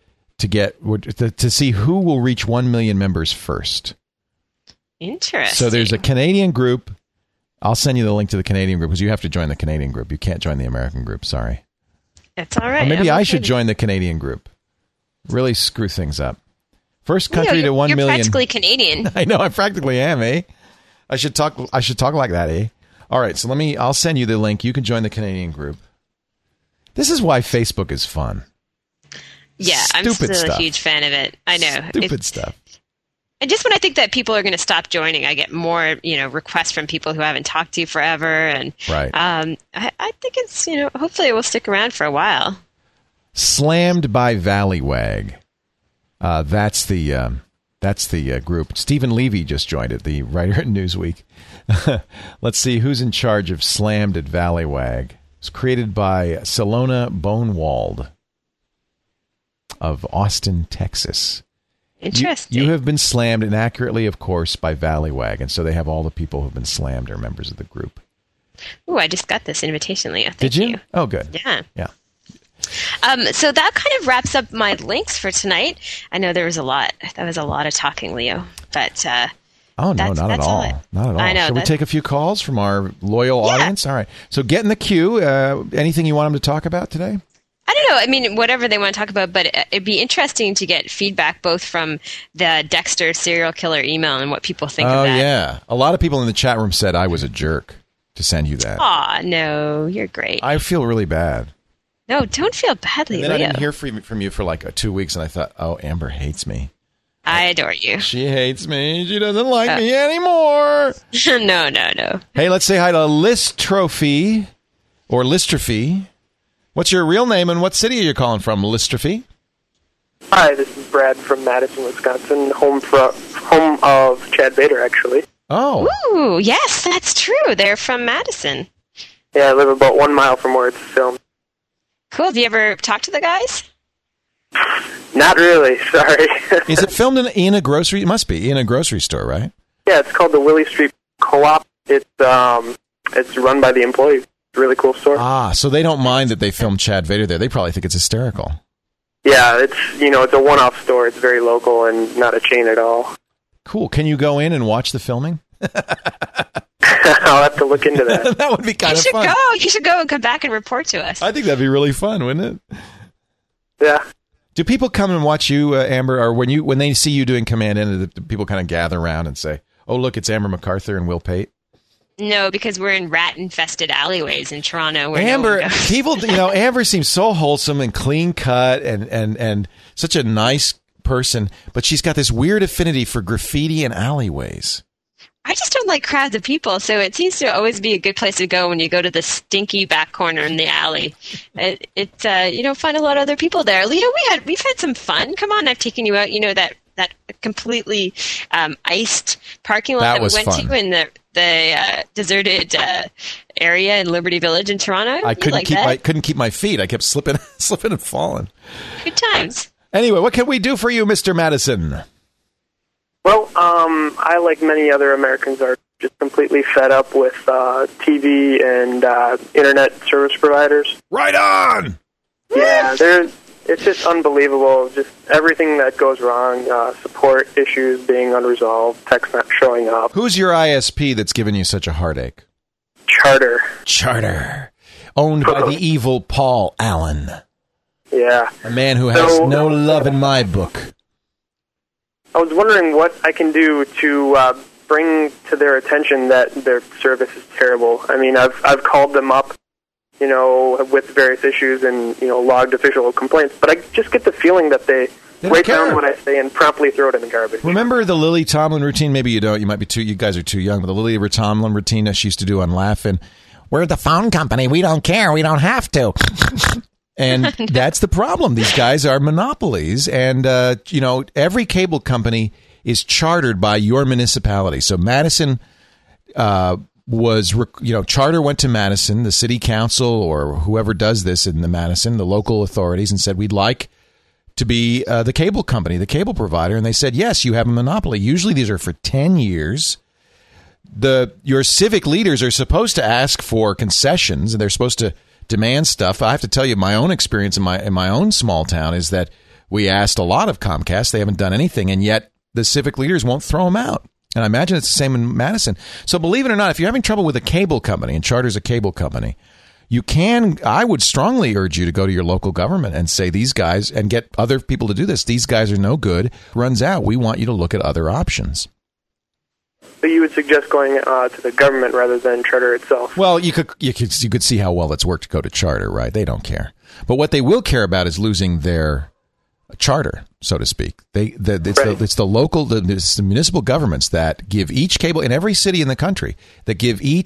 to see who will reach 1 million members first. Interesting. So there's a Canadian group. I'll send you the link to the Canadian group because you have to join the Canadian group. You can't join the American group. Sorry. That's all right. Or maybe I should join the Canadian group. Really screw things up. First country to 1 million. You're practically Canadian. I know. I practically am, eh? I should talk like that, eh? All right, so I'll send you the link. You can join the Canadian group. This is why Facebook is fun. Yeah, I'm still a huge fan of it. I know. Stupid stuff. And just when I think that people are going to stop joining, I get more, requests from people who haven't talked to you forever. And right. I think it's, hopefully it will stick around for a while. Slammed by Valleywag. That's the group. Stephen Levy just joined it, the writer at Newsweek. Let's see who's in charge of Slammed at Valleywag. It's created by Salona Bonewald of Austin, Texas. Interesting. You have been slammed inaccurately, of course, by Valleywag, and so they have all the people who've been slammed are members of the group. Ooh, I just got this invitation, Leo. Did you? Oh, good. Yeah. Yeah. So that kind of wraps up my links for tonight. I know there was a lot. That was a lot of talking, Leo. But oh no, not at all. Not at all. I know. Shall we take a few calls from our loyal audience? All right. So get in the queue. Anything you want them to talk about today? I don't know. I mean, whatever they want to talk about, but it'd be interesting to get feedback both from the Dexter serial killer email and what people think of that. Oh, yeah. A lot of people in the chat room said I was a jerk to send you that. Aw, no, you're great. I feel really bad. No, don't feel badly, And then Leo. I didn't hear from you for like 2 weeks, and I thought, oh, Amber hates me. I adore you. She hates me. She doesn't like me anymore. No. Hey, let's say hi to Listrophy or Listrophy. What's your real name and what city are you calling from, Listrophy? Hi, this is Brad from Madison, Wisconsin, home of Chad Vader, actually. Oh. Ooh, yes, that's true. They're from Madison. Yeah, I live about 1 mile from where it's filmed. Cool. Do you ever talk to the guys? Not really, sorry. Is it filmed in a grocery? It must be in a grocery store, right? Yeah, it's called the Willie Street Co-op. It's run by the employees. It's a really cool store. Ah, so they don't mind that they filmed Chad Vader there. They probably think it's hysterical. Yeah, it's a one-off store. It's very local and not a chain at all. Cool. Can you go in and watch the filming? I'll have to look into that. That would be kind of fun. You should go and come back and report to us. I think that'd be really fun, wouldn't it? Yeah. Do people come and watch you, Amber, or when they see you doing Command In, do people kind of gather around and say, "Oh, look, it's Amber MacArthur and Will Pate"? No, because we're in rat-infested alleyways in Toronto. Where Amber, no one goes. people, Amber seems so wholesome and clean cut and such a nice person, but she's got this weird affinity for graffiti and alleyways. I just don't like crowds of people, so it seems to always be a good place to go when you go to the stinky back corner in the alley. You don't find a lot of other people there. Leo, we've had some fun. Come on, I've taken you out. You know that completely iced parking lot that we went to in the deserted area in Liberty Village in Toronto. I couldn't keep my feet. I kept slipping and falling. Good times. Anyway, what can we do for you, Mr. Madison? Well, I, like many other Americans, are just completely fed up with TV and internet service providers. Right on! Yeah, it's just unbelievable. Just everything that goes wrong, support issues being unresolved, text not showing up. Who's your ISP that's given you such a heartache? Charter. Owned by the evil Paul Allen. Yeah. A man who has no love in my book. I was wondering what I can do to bring to their attention that their service is terrible. I mean, I've called them up, with various issues and, logged official complaints, but I just get the feeling that they write down what I say and promptly throw it in the garbage. Remember the Lily Tomlin routine? Maybe you don't. You might be you guys are too young, but the Lily Tomlin routine that she used to do on Laugh-In. We're the phone company. We don't care. We don't have to. And that's the problem. These guys are monopolies. And, every cable company is chartered by your municipality. So Madison Charter went to Madison, the city council or whoever does this in the Madison, the local authorities, and said, we'd like to be the cable company, the cable provider. And they said, yes, you have a monopoly. Usually these are for 10 years. Your civic leaders are supposed to ask for concessions, and they're supposed to demand stuff. I have to tell you, my own experience in my own small town is that we asked a lot of Comcast. They haven't done anything, and yet the civic leaders won't throw them out. And I imagine it's the same in Madison. So believe it or not, if you're having trouble with a cable company, and Charter's a cable company, I would strongly urge you to go to your local government and say these guys, and get other people to do this. These guys are no good. Runs out. We want you to look at other options. So you would suggest going to the government rather than Charter itself? Well, you could see how well it's worked to go to Charter, right? They don't care. But what they will care about is losing their charter, so to speak. It's the municipal governments that give each cable in every city in the country that give the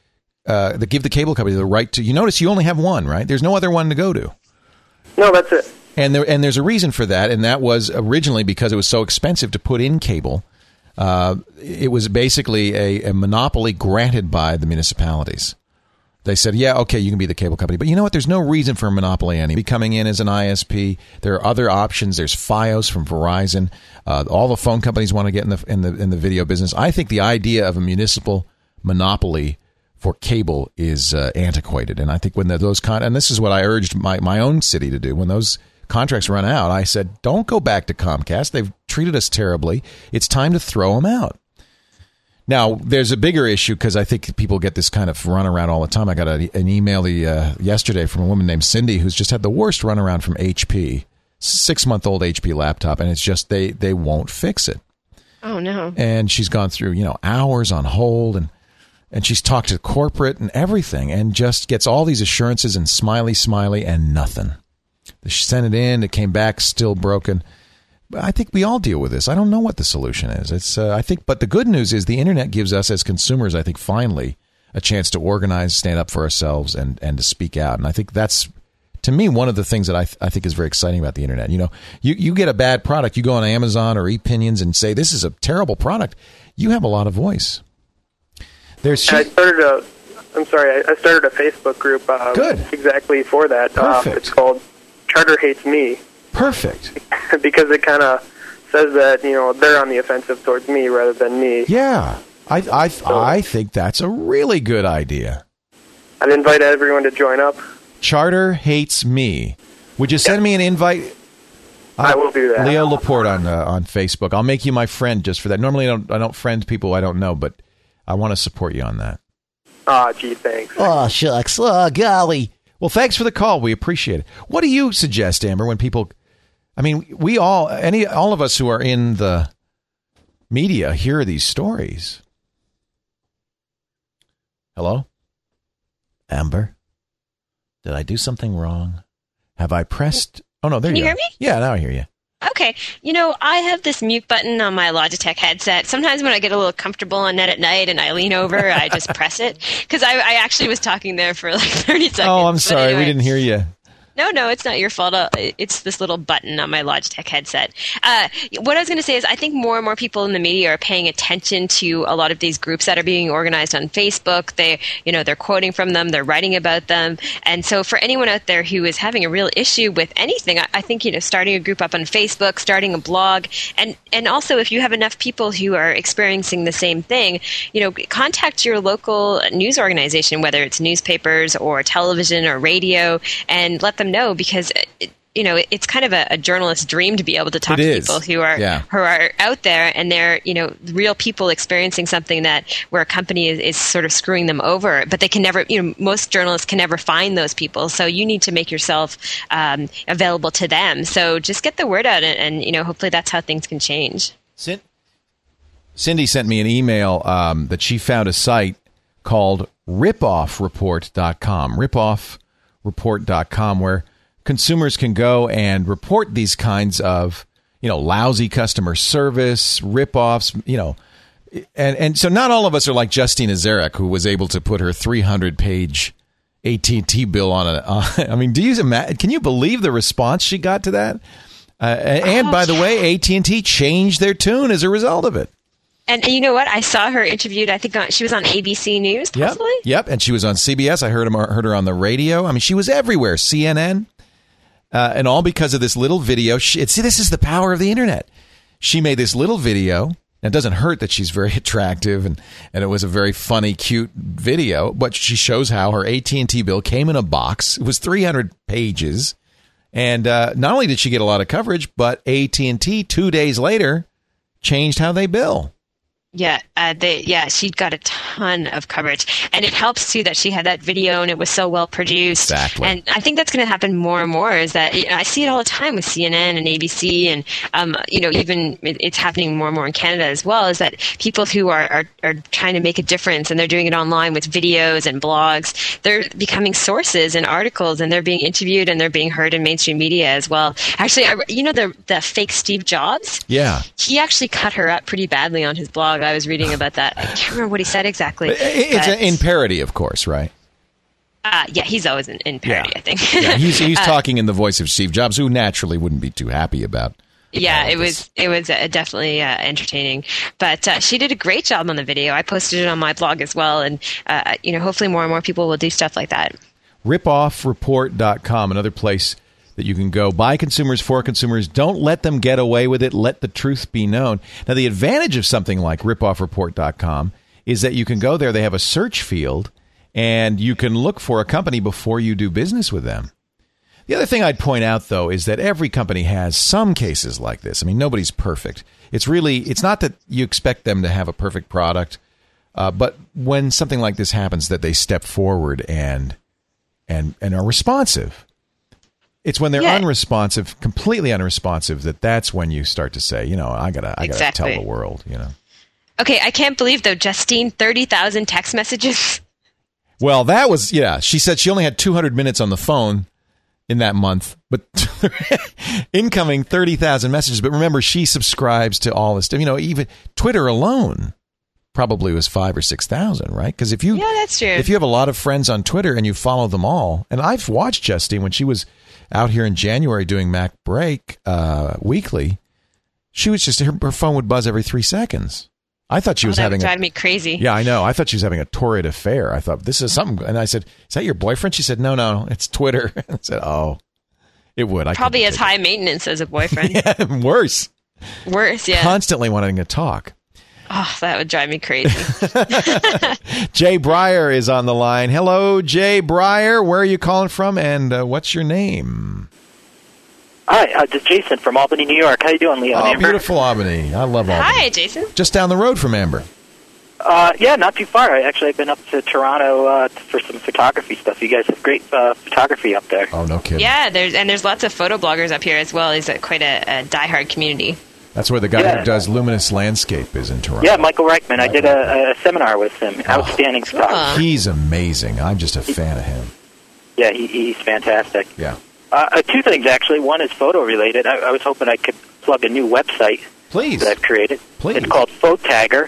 cable company the right to. You notice you only have one, right? There's no other one to go to. No, that's it. And there's a reason for that, and that was originally because it was so expensive to put in cable. It was basically a monopoly granted by the municipalities. They said, yeah, okay, you can be the cable company. But you know what? There's no reason for a monopoly anymore. Coming in as an ISP, there are other options. There's Fios from Verizon. All the phone companies want to get in the video business. I think the idea of a municipal monopoly for cable is antiquated. And I think when and this is what I urged my own city to do, when those contracts run out, I said, don't go back to Comcast. They've treated us terribly. It's time to throw them out. Now, there's a bigger issue because I think people get this kind of runaround all the time. I got an email yesterday from a woman named Cindy who's just had the worst runaround from HP, 6-month-old HP laptop, and it's just they won't fix it. Oh, no. And she's gone through, hours on hold, And she's talked to corporate and everything and just gets all these assurances and smiley, and nothing. She sent it in. It came back still broken. But I think we all deal with this. I don't know what the solution is. But the good news is the internet gives us as consumers, I think, finally a chance to organize, stand up for ourselves, and to speak out. And I think that's, to me, one of the things that I think is very exciting about the internet. You know, you get a bad product, you go on Amazon or ePinions and say, this is a terrible product. You have a lot of voice. I started a Facebook group exactly for that. It's called Charter Hates Me. Perfect. Because it kind of says that, you know, they're on the offensive towards me rather than me. Yeah. I think that's a really good idea. I'd invite everyone to join up. Charter Hates Me. Would you send me an invite? I will do that. Leo Laporte on Facebook. I'll make you my friend just for that. Normally I don't friend people I don't know, but I want to support you on that. Gee, thanks. Oh, shucks. Oh, golly. Well, thanks for the call. We appreciate it. What do you suggest, Amber, when people... I mean, all of us who are in the media hear these stories. Hello? Amber? Did I do something wrong? Have I pressed... Oh, no, there you go. Can you hear me? Yeah, now I hear you. Okay. You know, I have this mute button on my Logitech headset. Sometimes when I get a little comfortable on net at night and I lean over, I just press it. Because I actually was talking there for like 30 seconds. Oh, I'm sorry. Anyway. We didn't hear you. No, it's not your fault. It's this little button on my Logitech headset. What I was going to say is I think more and more people in the media are paying attention to a lot of these groups that are being organized on Facebook. They're quoting from them, they're writing about them. And so for anyone out there who is having a real issue with anything, I think, starting a group up on Facebook, starting a blog, and also if you have enough people who are experiencing the same thing, contact your local news organization, whether it's newspapers or television or radio, and let them know, because it's kind of a journalist's dream to be able to talk to people who are out there and they're real people experiencing something where a company is sort of screwing them over, but they can never, most journalists can never find those people, so you need to make yourself available to them. So just get the word out, and hopefully that's how things can change. Cindy sent me an email that she found a site called ripoffreport.com. Ripoffreport.com, where consumers can go and report these kinds of, lousy customer service, ripoffs, and so not all of us are like Justina Zarek, who was able to put her 300-page AT&T bill on I mean, can you believe the response she got to that? And by the way, AT&T changed their tune as a result of it. And you know what? I saw her interviewed, I think she was on ABC News, possibly? Yep, and she was on CBS. I heard her on the radio. I mean, she was everywhere, CNN, and all because of this little video. This is the power of the internet. She made this little video. And it doesn't hurt that she's very attractive, and it was a very funny, cute video, but she shows how her AT&T bill came in a box. It was 300 pages, and not only did she get a lot of coverage, but AT&T 2 days later changed how they bill. Yeah, she got a ton of coverage, and it helps too that she had that video and it was so well produced. Exactly. And I think that's going to happen more and more. Is that I see it all the time with CNN and ABC, and even it's happening more and more in Canada as well. Is that people who are trying to make a difference and they're doing it online with videos and blogs. They're becoming sources and articles, and they're being interviewed and they're being heard in mainstream media as well. Actually, the fake Steve Jobs. Yeah, he actually cut her up pretty badly on his blog. I was reading about that. I can't remember what he said exactly. It's in parody, of course, right? Yeah, he's always in parody, I think. Yeah, he's talking in the voice of Steve Jobs, who naturally wouldn't be too happy about. Yeah, it was definitely entertaining. But she did a great job on the video. I posted it on my blog as well, and hopefully more and more people will do stuff like that. Ripoffreport.com, another place that you can go. By consumers, for consumers. Don't let them get away with it. Let the truth be known. Now, the advantage of something like ripoffreport.com is that you can go there. They have a search field, and you can look for a company before you do business with them. The other thing I'd point out, though, is that every company has some cases like this. I mean, nobody's perfect. It's not that you expect them to have a perfect product, but when something like this happens, that they step forward and are responsive. It's when they're unresponsive, completely unresponsive, that's when you start to say, I gotta tell the world, Okay, I can't believe, though, Justine, 30,000 text messages. Well, that was, yeah. She said she only had 200 minutes on the phone in that month, but incoming 30,000 messages. But remember, she subscribes to all this stuff. You know, even Twitter alone probably was 5,000 or 6,000, right? Because if you that's true. If you have a lot of friends on Twitter and you follow them all, and I've watched Justine when she was out here in January doing Mac Break weekly, she was just her phone would buzz every 3 seconds. I thought she was that having would drive me crazy. Yeah, I know. I thought she was having a torrid affair. I thought, this is something. And I said, is that your boyfriend? She said, no, it's Twitter. I said, oh, it would. Probably as high maintenance as a boyfriend. Yeah, worse. Worse, yeah. Constantly wanting to talk. Oh, that would drive me crazy. Jay Breyer is on the line. Hello, Jay Breyer. Where are you calling from, and what's your name? Hi, this is Jason from Albany, New York. How you doing, Leo? Oh, beautiful Albany. I love Albany. Hi, Jason. Just down the road from Amber. Yeah, not too far. I've been up to Toronto for some photography stuff. You guys have great photography up there. Oh, no kidding. Yeah, there's lots of photo bloggers up here as well. It's quite a diehard community. That's where the guy who does Luminous Landscape is in Toronto. Yeah, Michael Reichman. I did a seminar with him. Outstanding photographer. He's amazing. I'm just a fan of him. Yeah, he's fantastic. Yeah. Two things, actually. One is photo-related. I was hoping I could plug a new website that I've created. Please. It's called Photagger,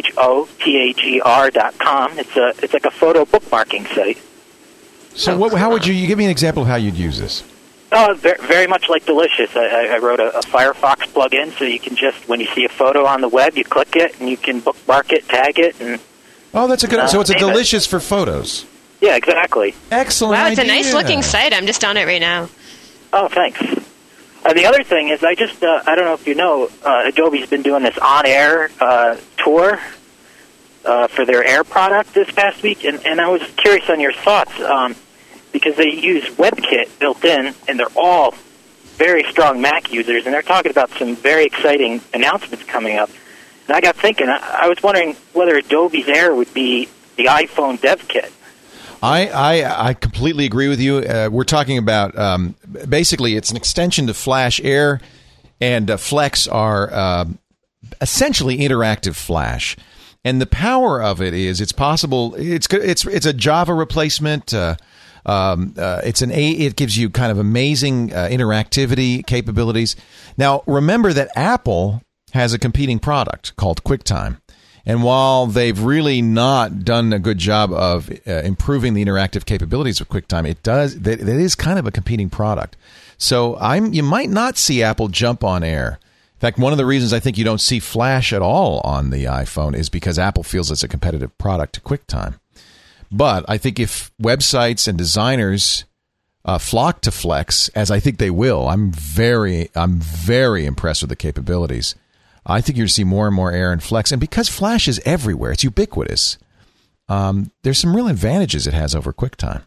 PHOTAGR.com. It's like a photo bookmarking site. So how would you give me an example of how you'd use this? Oh, very much like Delicious. I wrote a Firefox plugin, so you can just, when you see a photo on the web, you click it, and you can bookmark it, tag it, and... Oh, that's a good... so it's a Delicious for photos. Yeah, exactly. Excellent Wow, it's idea. a nice-looking site. I'm just on it right now. Oh, thanks. The other thing is, I don't know if you know, Adobe's been doing this on-air tour for their Air product this past week, and I was curious on your thoughts, because they use WebKit built in, and they're all very strong Mac users, and they're talking about some very exciting announcements coming up. And I got thinking, I was wondering whether Adobe's Air would be the iPhone dev kit. I completely agree with you. We're talking about basically it's an extension to Flash. Air and Flex are essentially interactive Flash, and the power of it is it's possible. It's a Java replacement. It gives you kind of amazing interactivity capabilities. Now remember that Apple has a competing product called QuickTime. And while they've really not done a good job of improving the interactive capabilities of QuickTime, it is kind of a competing product. So you might not see Apple jump on Air. In fact, one of the reasons I think you don't see Flash at all on the iPhone is because Apple feels it's a competitive product to QuickTime. But I think if websites and designers flock to Flex, as I think they will, I'm very impressed with the capabilities. I think you're going to see more and more Air and Flex. And because Flash is everywhere, it's ubiquitous, there's some real advantages it has over QuickTime.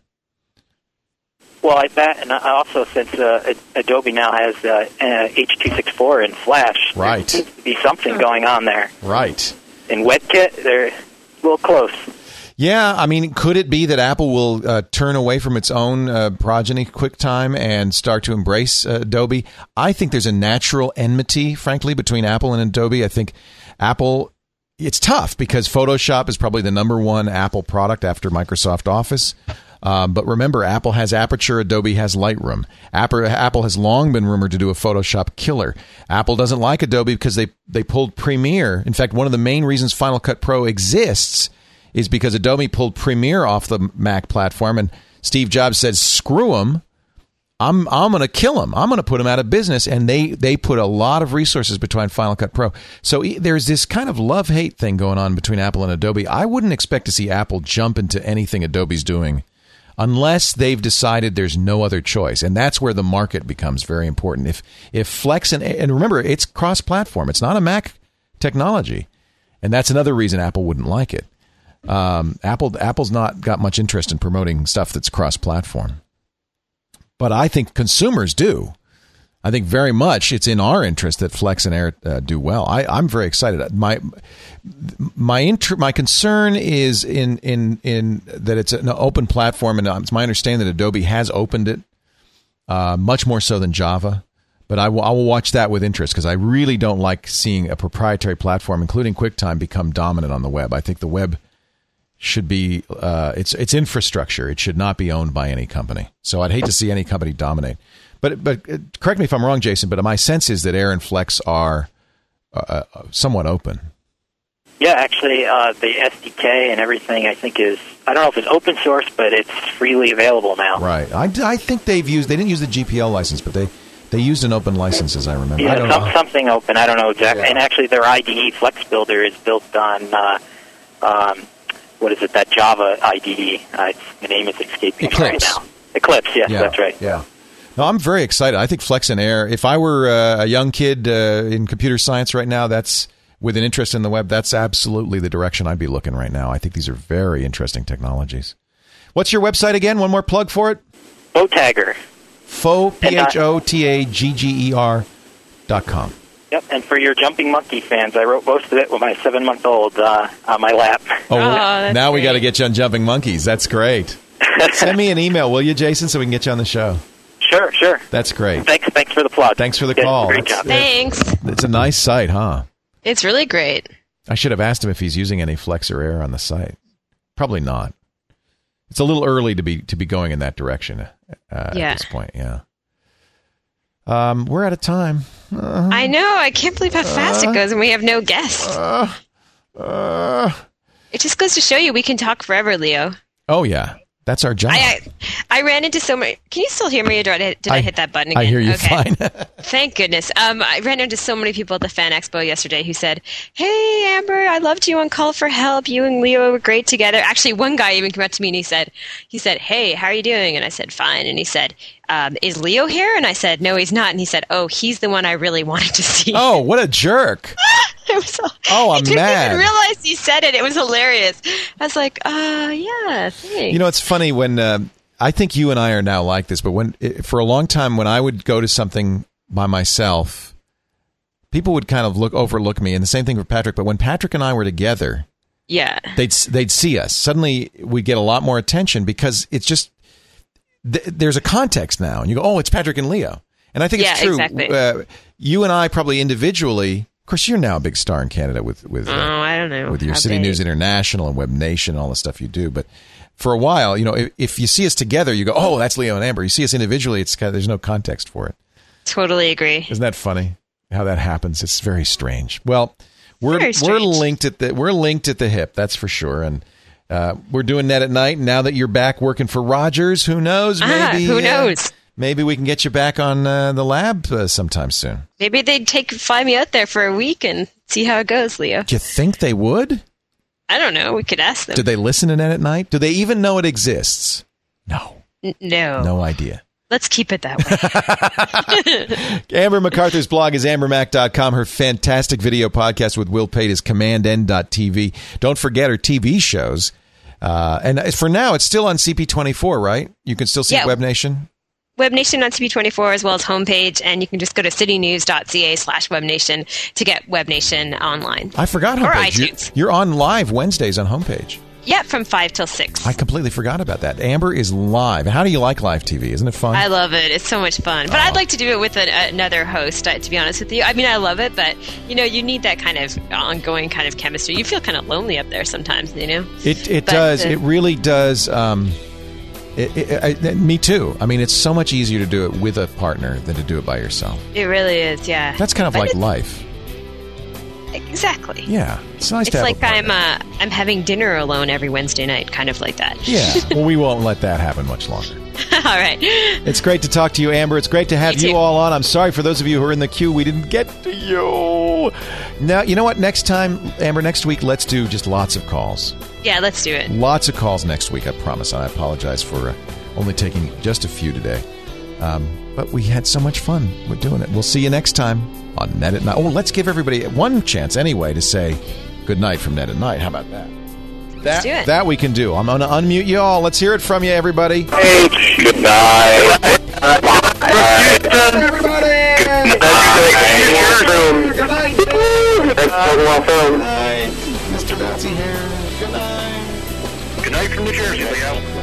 Well, I bet, and also since Adobe now has H.264 in Flash, right. There seems to be something going on there. Right. In WebKit, they're a little close. Yeah, I mean, could it be that Apple will turn away from its own progeny QuickTime and start to embrace Adobe? I think there's a natural enmity, frankly, between Apple and Adobe. I think Apple, it's tough because Photoshop is probably the number one Apple product after Microsoft Office. But remember, Apple has Aperture, Adobe has Lightroom. Apple has long been rumored to do a Photoshop killer. Apple doesn't like Adobe because they pulled Premiere. In fact, one of the main reasons Final Cut Pro exists is because Adobe pulled Premiere off the Mac platform, and Steve Jobs said, screw them, I'm going to kill them. I'm going to put them out of business, and they put a lot of resources behind Final Cut Pro. So there's this kind of love-hate thing going on between Apple and Adobe. I wouldn't expect to see Apple jump into anything Adobe's doing unless they've decided there's no other choice, and that's where the market becomes very important. If Flex, and remember, it's cross-platform. It's not a Mac technology, and that's another reason Apple wouldn't like it. Apple's not got much interest in promoting stuff that's cross-platform, but I think consumers do. I think very much it's in our interest that Flex and Air do well. I'm very excited. My concern is in that it's an open platform, and it's my understanding that Adobe has opened it much more so than Java. But I will watch that with interest because I really don't like seeing a proprietary platform, including QuickTime, become dominant on the web. I think the web should be its infrastructure. It should not be owned by any company. So I'd hate to see any company dominate. But correct me if I'm wrong, Jason, but my sense is that Air and Flex are somewhat open. Yeah, actually, the SDK and everything, I think I don't know if it's open source, but it's freely available now. Right. I think they didn't use the GPL license, but they used an open license, as I remember. Yeah, I don't know. Something open. I don't know exactly. Yeah. And actually, their IDE, Flex Builder, is built on, that Java IDE. The name is escaping me right now. Eclipse, yes, yeah, that's right. Yeah. No, I'm very excited. I think Flex and Air, if I were a young kid in computer science right now, that's with an interest in the web, that's absolutely the direction I'd be looking right now. I think these are very interesting technologies. What's your website again? One more plug for it? Photagger. PHOTAGGER.com. Yep, and for your Jumping Monkey fans, I wrote most of it with my 7-month-old on my lap. Now we got to get you on Jumping Monkeys. That's great. Send me an email, will you, Jason, so we can get you on the show. Sure. That's great. Thanks for the plug. Thanks for the call. Great job. Thanks. It's a nice site, huh? It's really great. I should have asked him if he's using any Flex or Air on the site. Probably not. It's a little early to be going in that direction at this point. Yeah. We're out of time. I know. I can't believe how fast it goes, and we have no guests. It just goes to show you we can talk forever, Leo. Oh yeah. That's our job. I ran into so many. Can you still hear me, or did I hit that button again? I hear you fine. Thank goodness. I ran into so many people at the Fan Expo yesterday who said, "Hey, Amber, I loved you on Call for Help. You and Leo were great together." Actually, one guy even came up to me and he said, "Hey, how are you doing?" And I said, "Fine." And he said, "Is Leo here?" And I said, "No, he's not." And he said, "Oh, he's the one I really wanted to see." Oh, what a jerk! I'm mad. Didn't even realize he said it. It was hilarious. I was like, yeah, thanks. You know, it's funny when I think you and I are now like this, but for a long time when I would go to something by myself, people would kind of overlook me, and the same thing for Patrick. But when Patrick and I were together, yeah, they'd see us. Suddenly, we'd get a lot more attention because it's just there's a context now, and you go, "Oh, it's Patrick and Leo," and I think it's true. Exactly. You and I probably individually. Of course, you're now a big star in Canada with I don't know, with your City News International and Web Nation and all the stuff you do. But for a while, you know, if you see us together, you go, "Oh, that's Leo and Amber." You see us individually, there's no context for it. Totally agree. Isn't that funny how that happens? It's very strange. Well, we're linked at the hip, that's for sure. And we're doing Net at Night. Now that you're back working for Rogers, who knows? Maybe who knows? Maybe we can get you back on the lab sometime soon. Maybe they'd fly me out there for a week and see how it goes, Leo. Do you think they would? I don't know. We could ask them. Do they listen to Net at Night? Do they even know it exists? No. No. No idea. Let's keep it that way. Amber MacArthur's blog is ambermac.com. Her fantastic video podcast with Will Pate is commandn.tv. Don't forget her TV shows. And for now, it's still on CP24, right? You can still see Web Nation? Web Nation on CP24 as well as homepage, and you can just go to citynews.ca/webnation to get Web Nation online. I forgot homepage. Or iTunes. You're on live Wednesdays on homepage. Yeah, from 5 till 6. I completely forgot about that. Amber is live. How do you like live TV? Isn't it fun? I love it. It's so much fun. But I'd like to do it with another host, to be honest with you. I mean, I love it, but, you know, you need that kind of ongoing kind of chemistry. You feel kind of lonely up there sometimes, you know? It does. It really does. Me too. I mean, it's so much easier to do it with a partner than to do it by yourself. It really is, yeah. That's kind of like life. Exactly. Yeah, it's nice to have like I'm having dinner alone every Wednesday night, kind of like that. Yeah, well, we won't let that happen much longer. All right. It's great to talk to you, Amber. It's great to have you all on. I'm sorry for those of you who are in the queue. We didn't get to you. Now, you know what? Next time, Amber, next week, let's do just lots of calls. Yeah, let's do it. Lots of calls next week, I promise. I apologize for only taking just a few today. But we had so much fun with doing it. We'll see you next time on Net at Night. Oh, let's give everybody one chance anyway to say good night from Net at Night. How about that? Let's do it. That we can do. I'm going to unmute you all. Let's hear it from you, everybody. Hey, good night. Everybody. Good night. Mr. Bouncy Hair. Good night. Good night from New Jersey, Leo.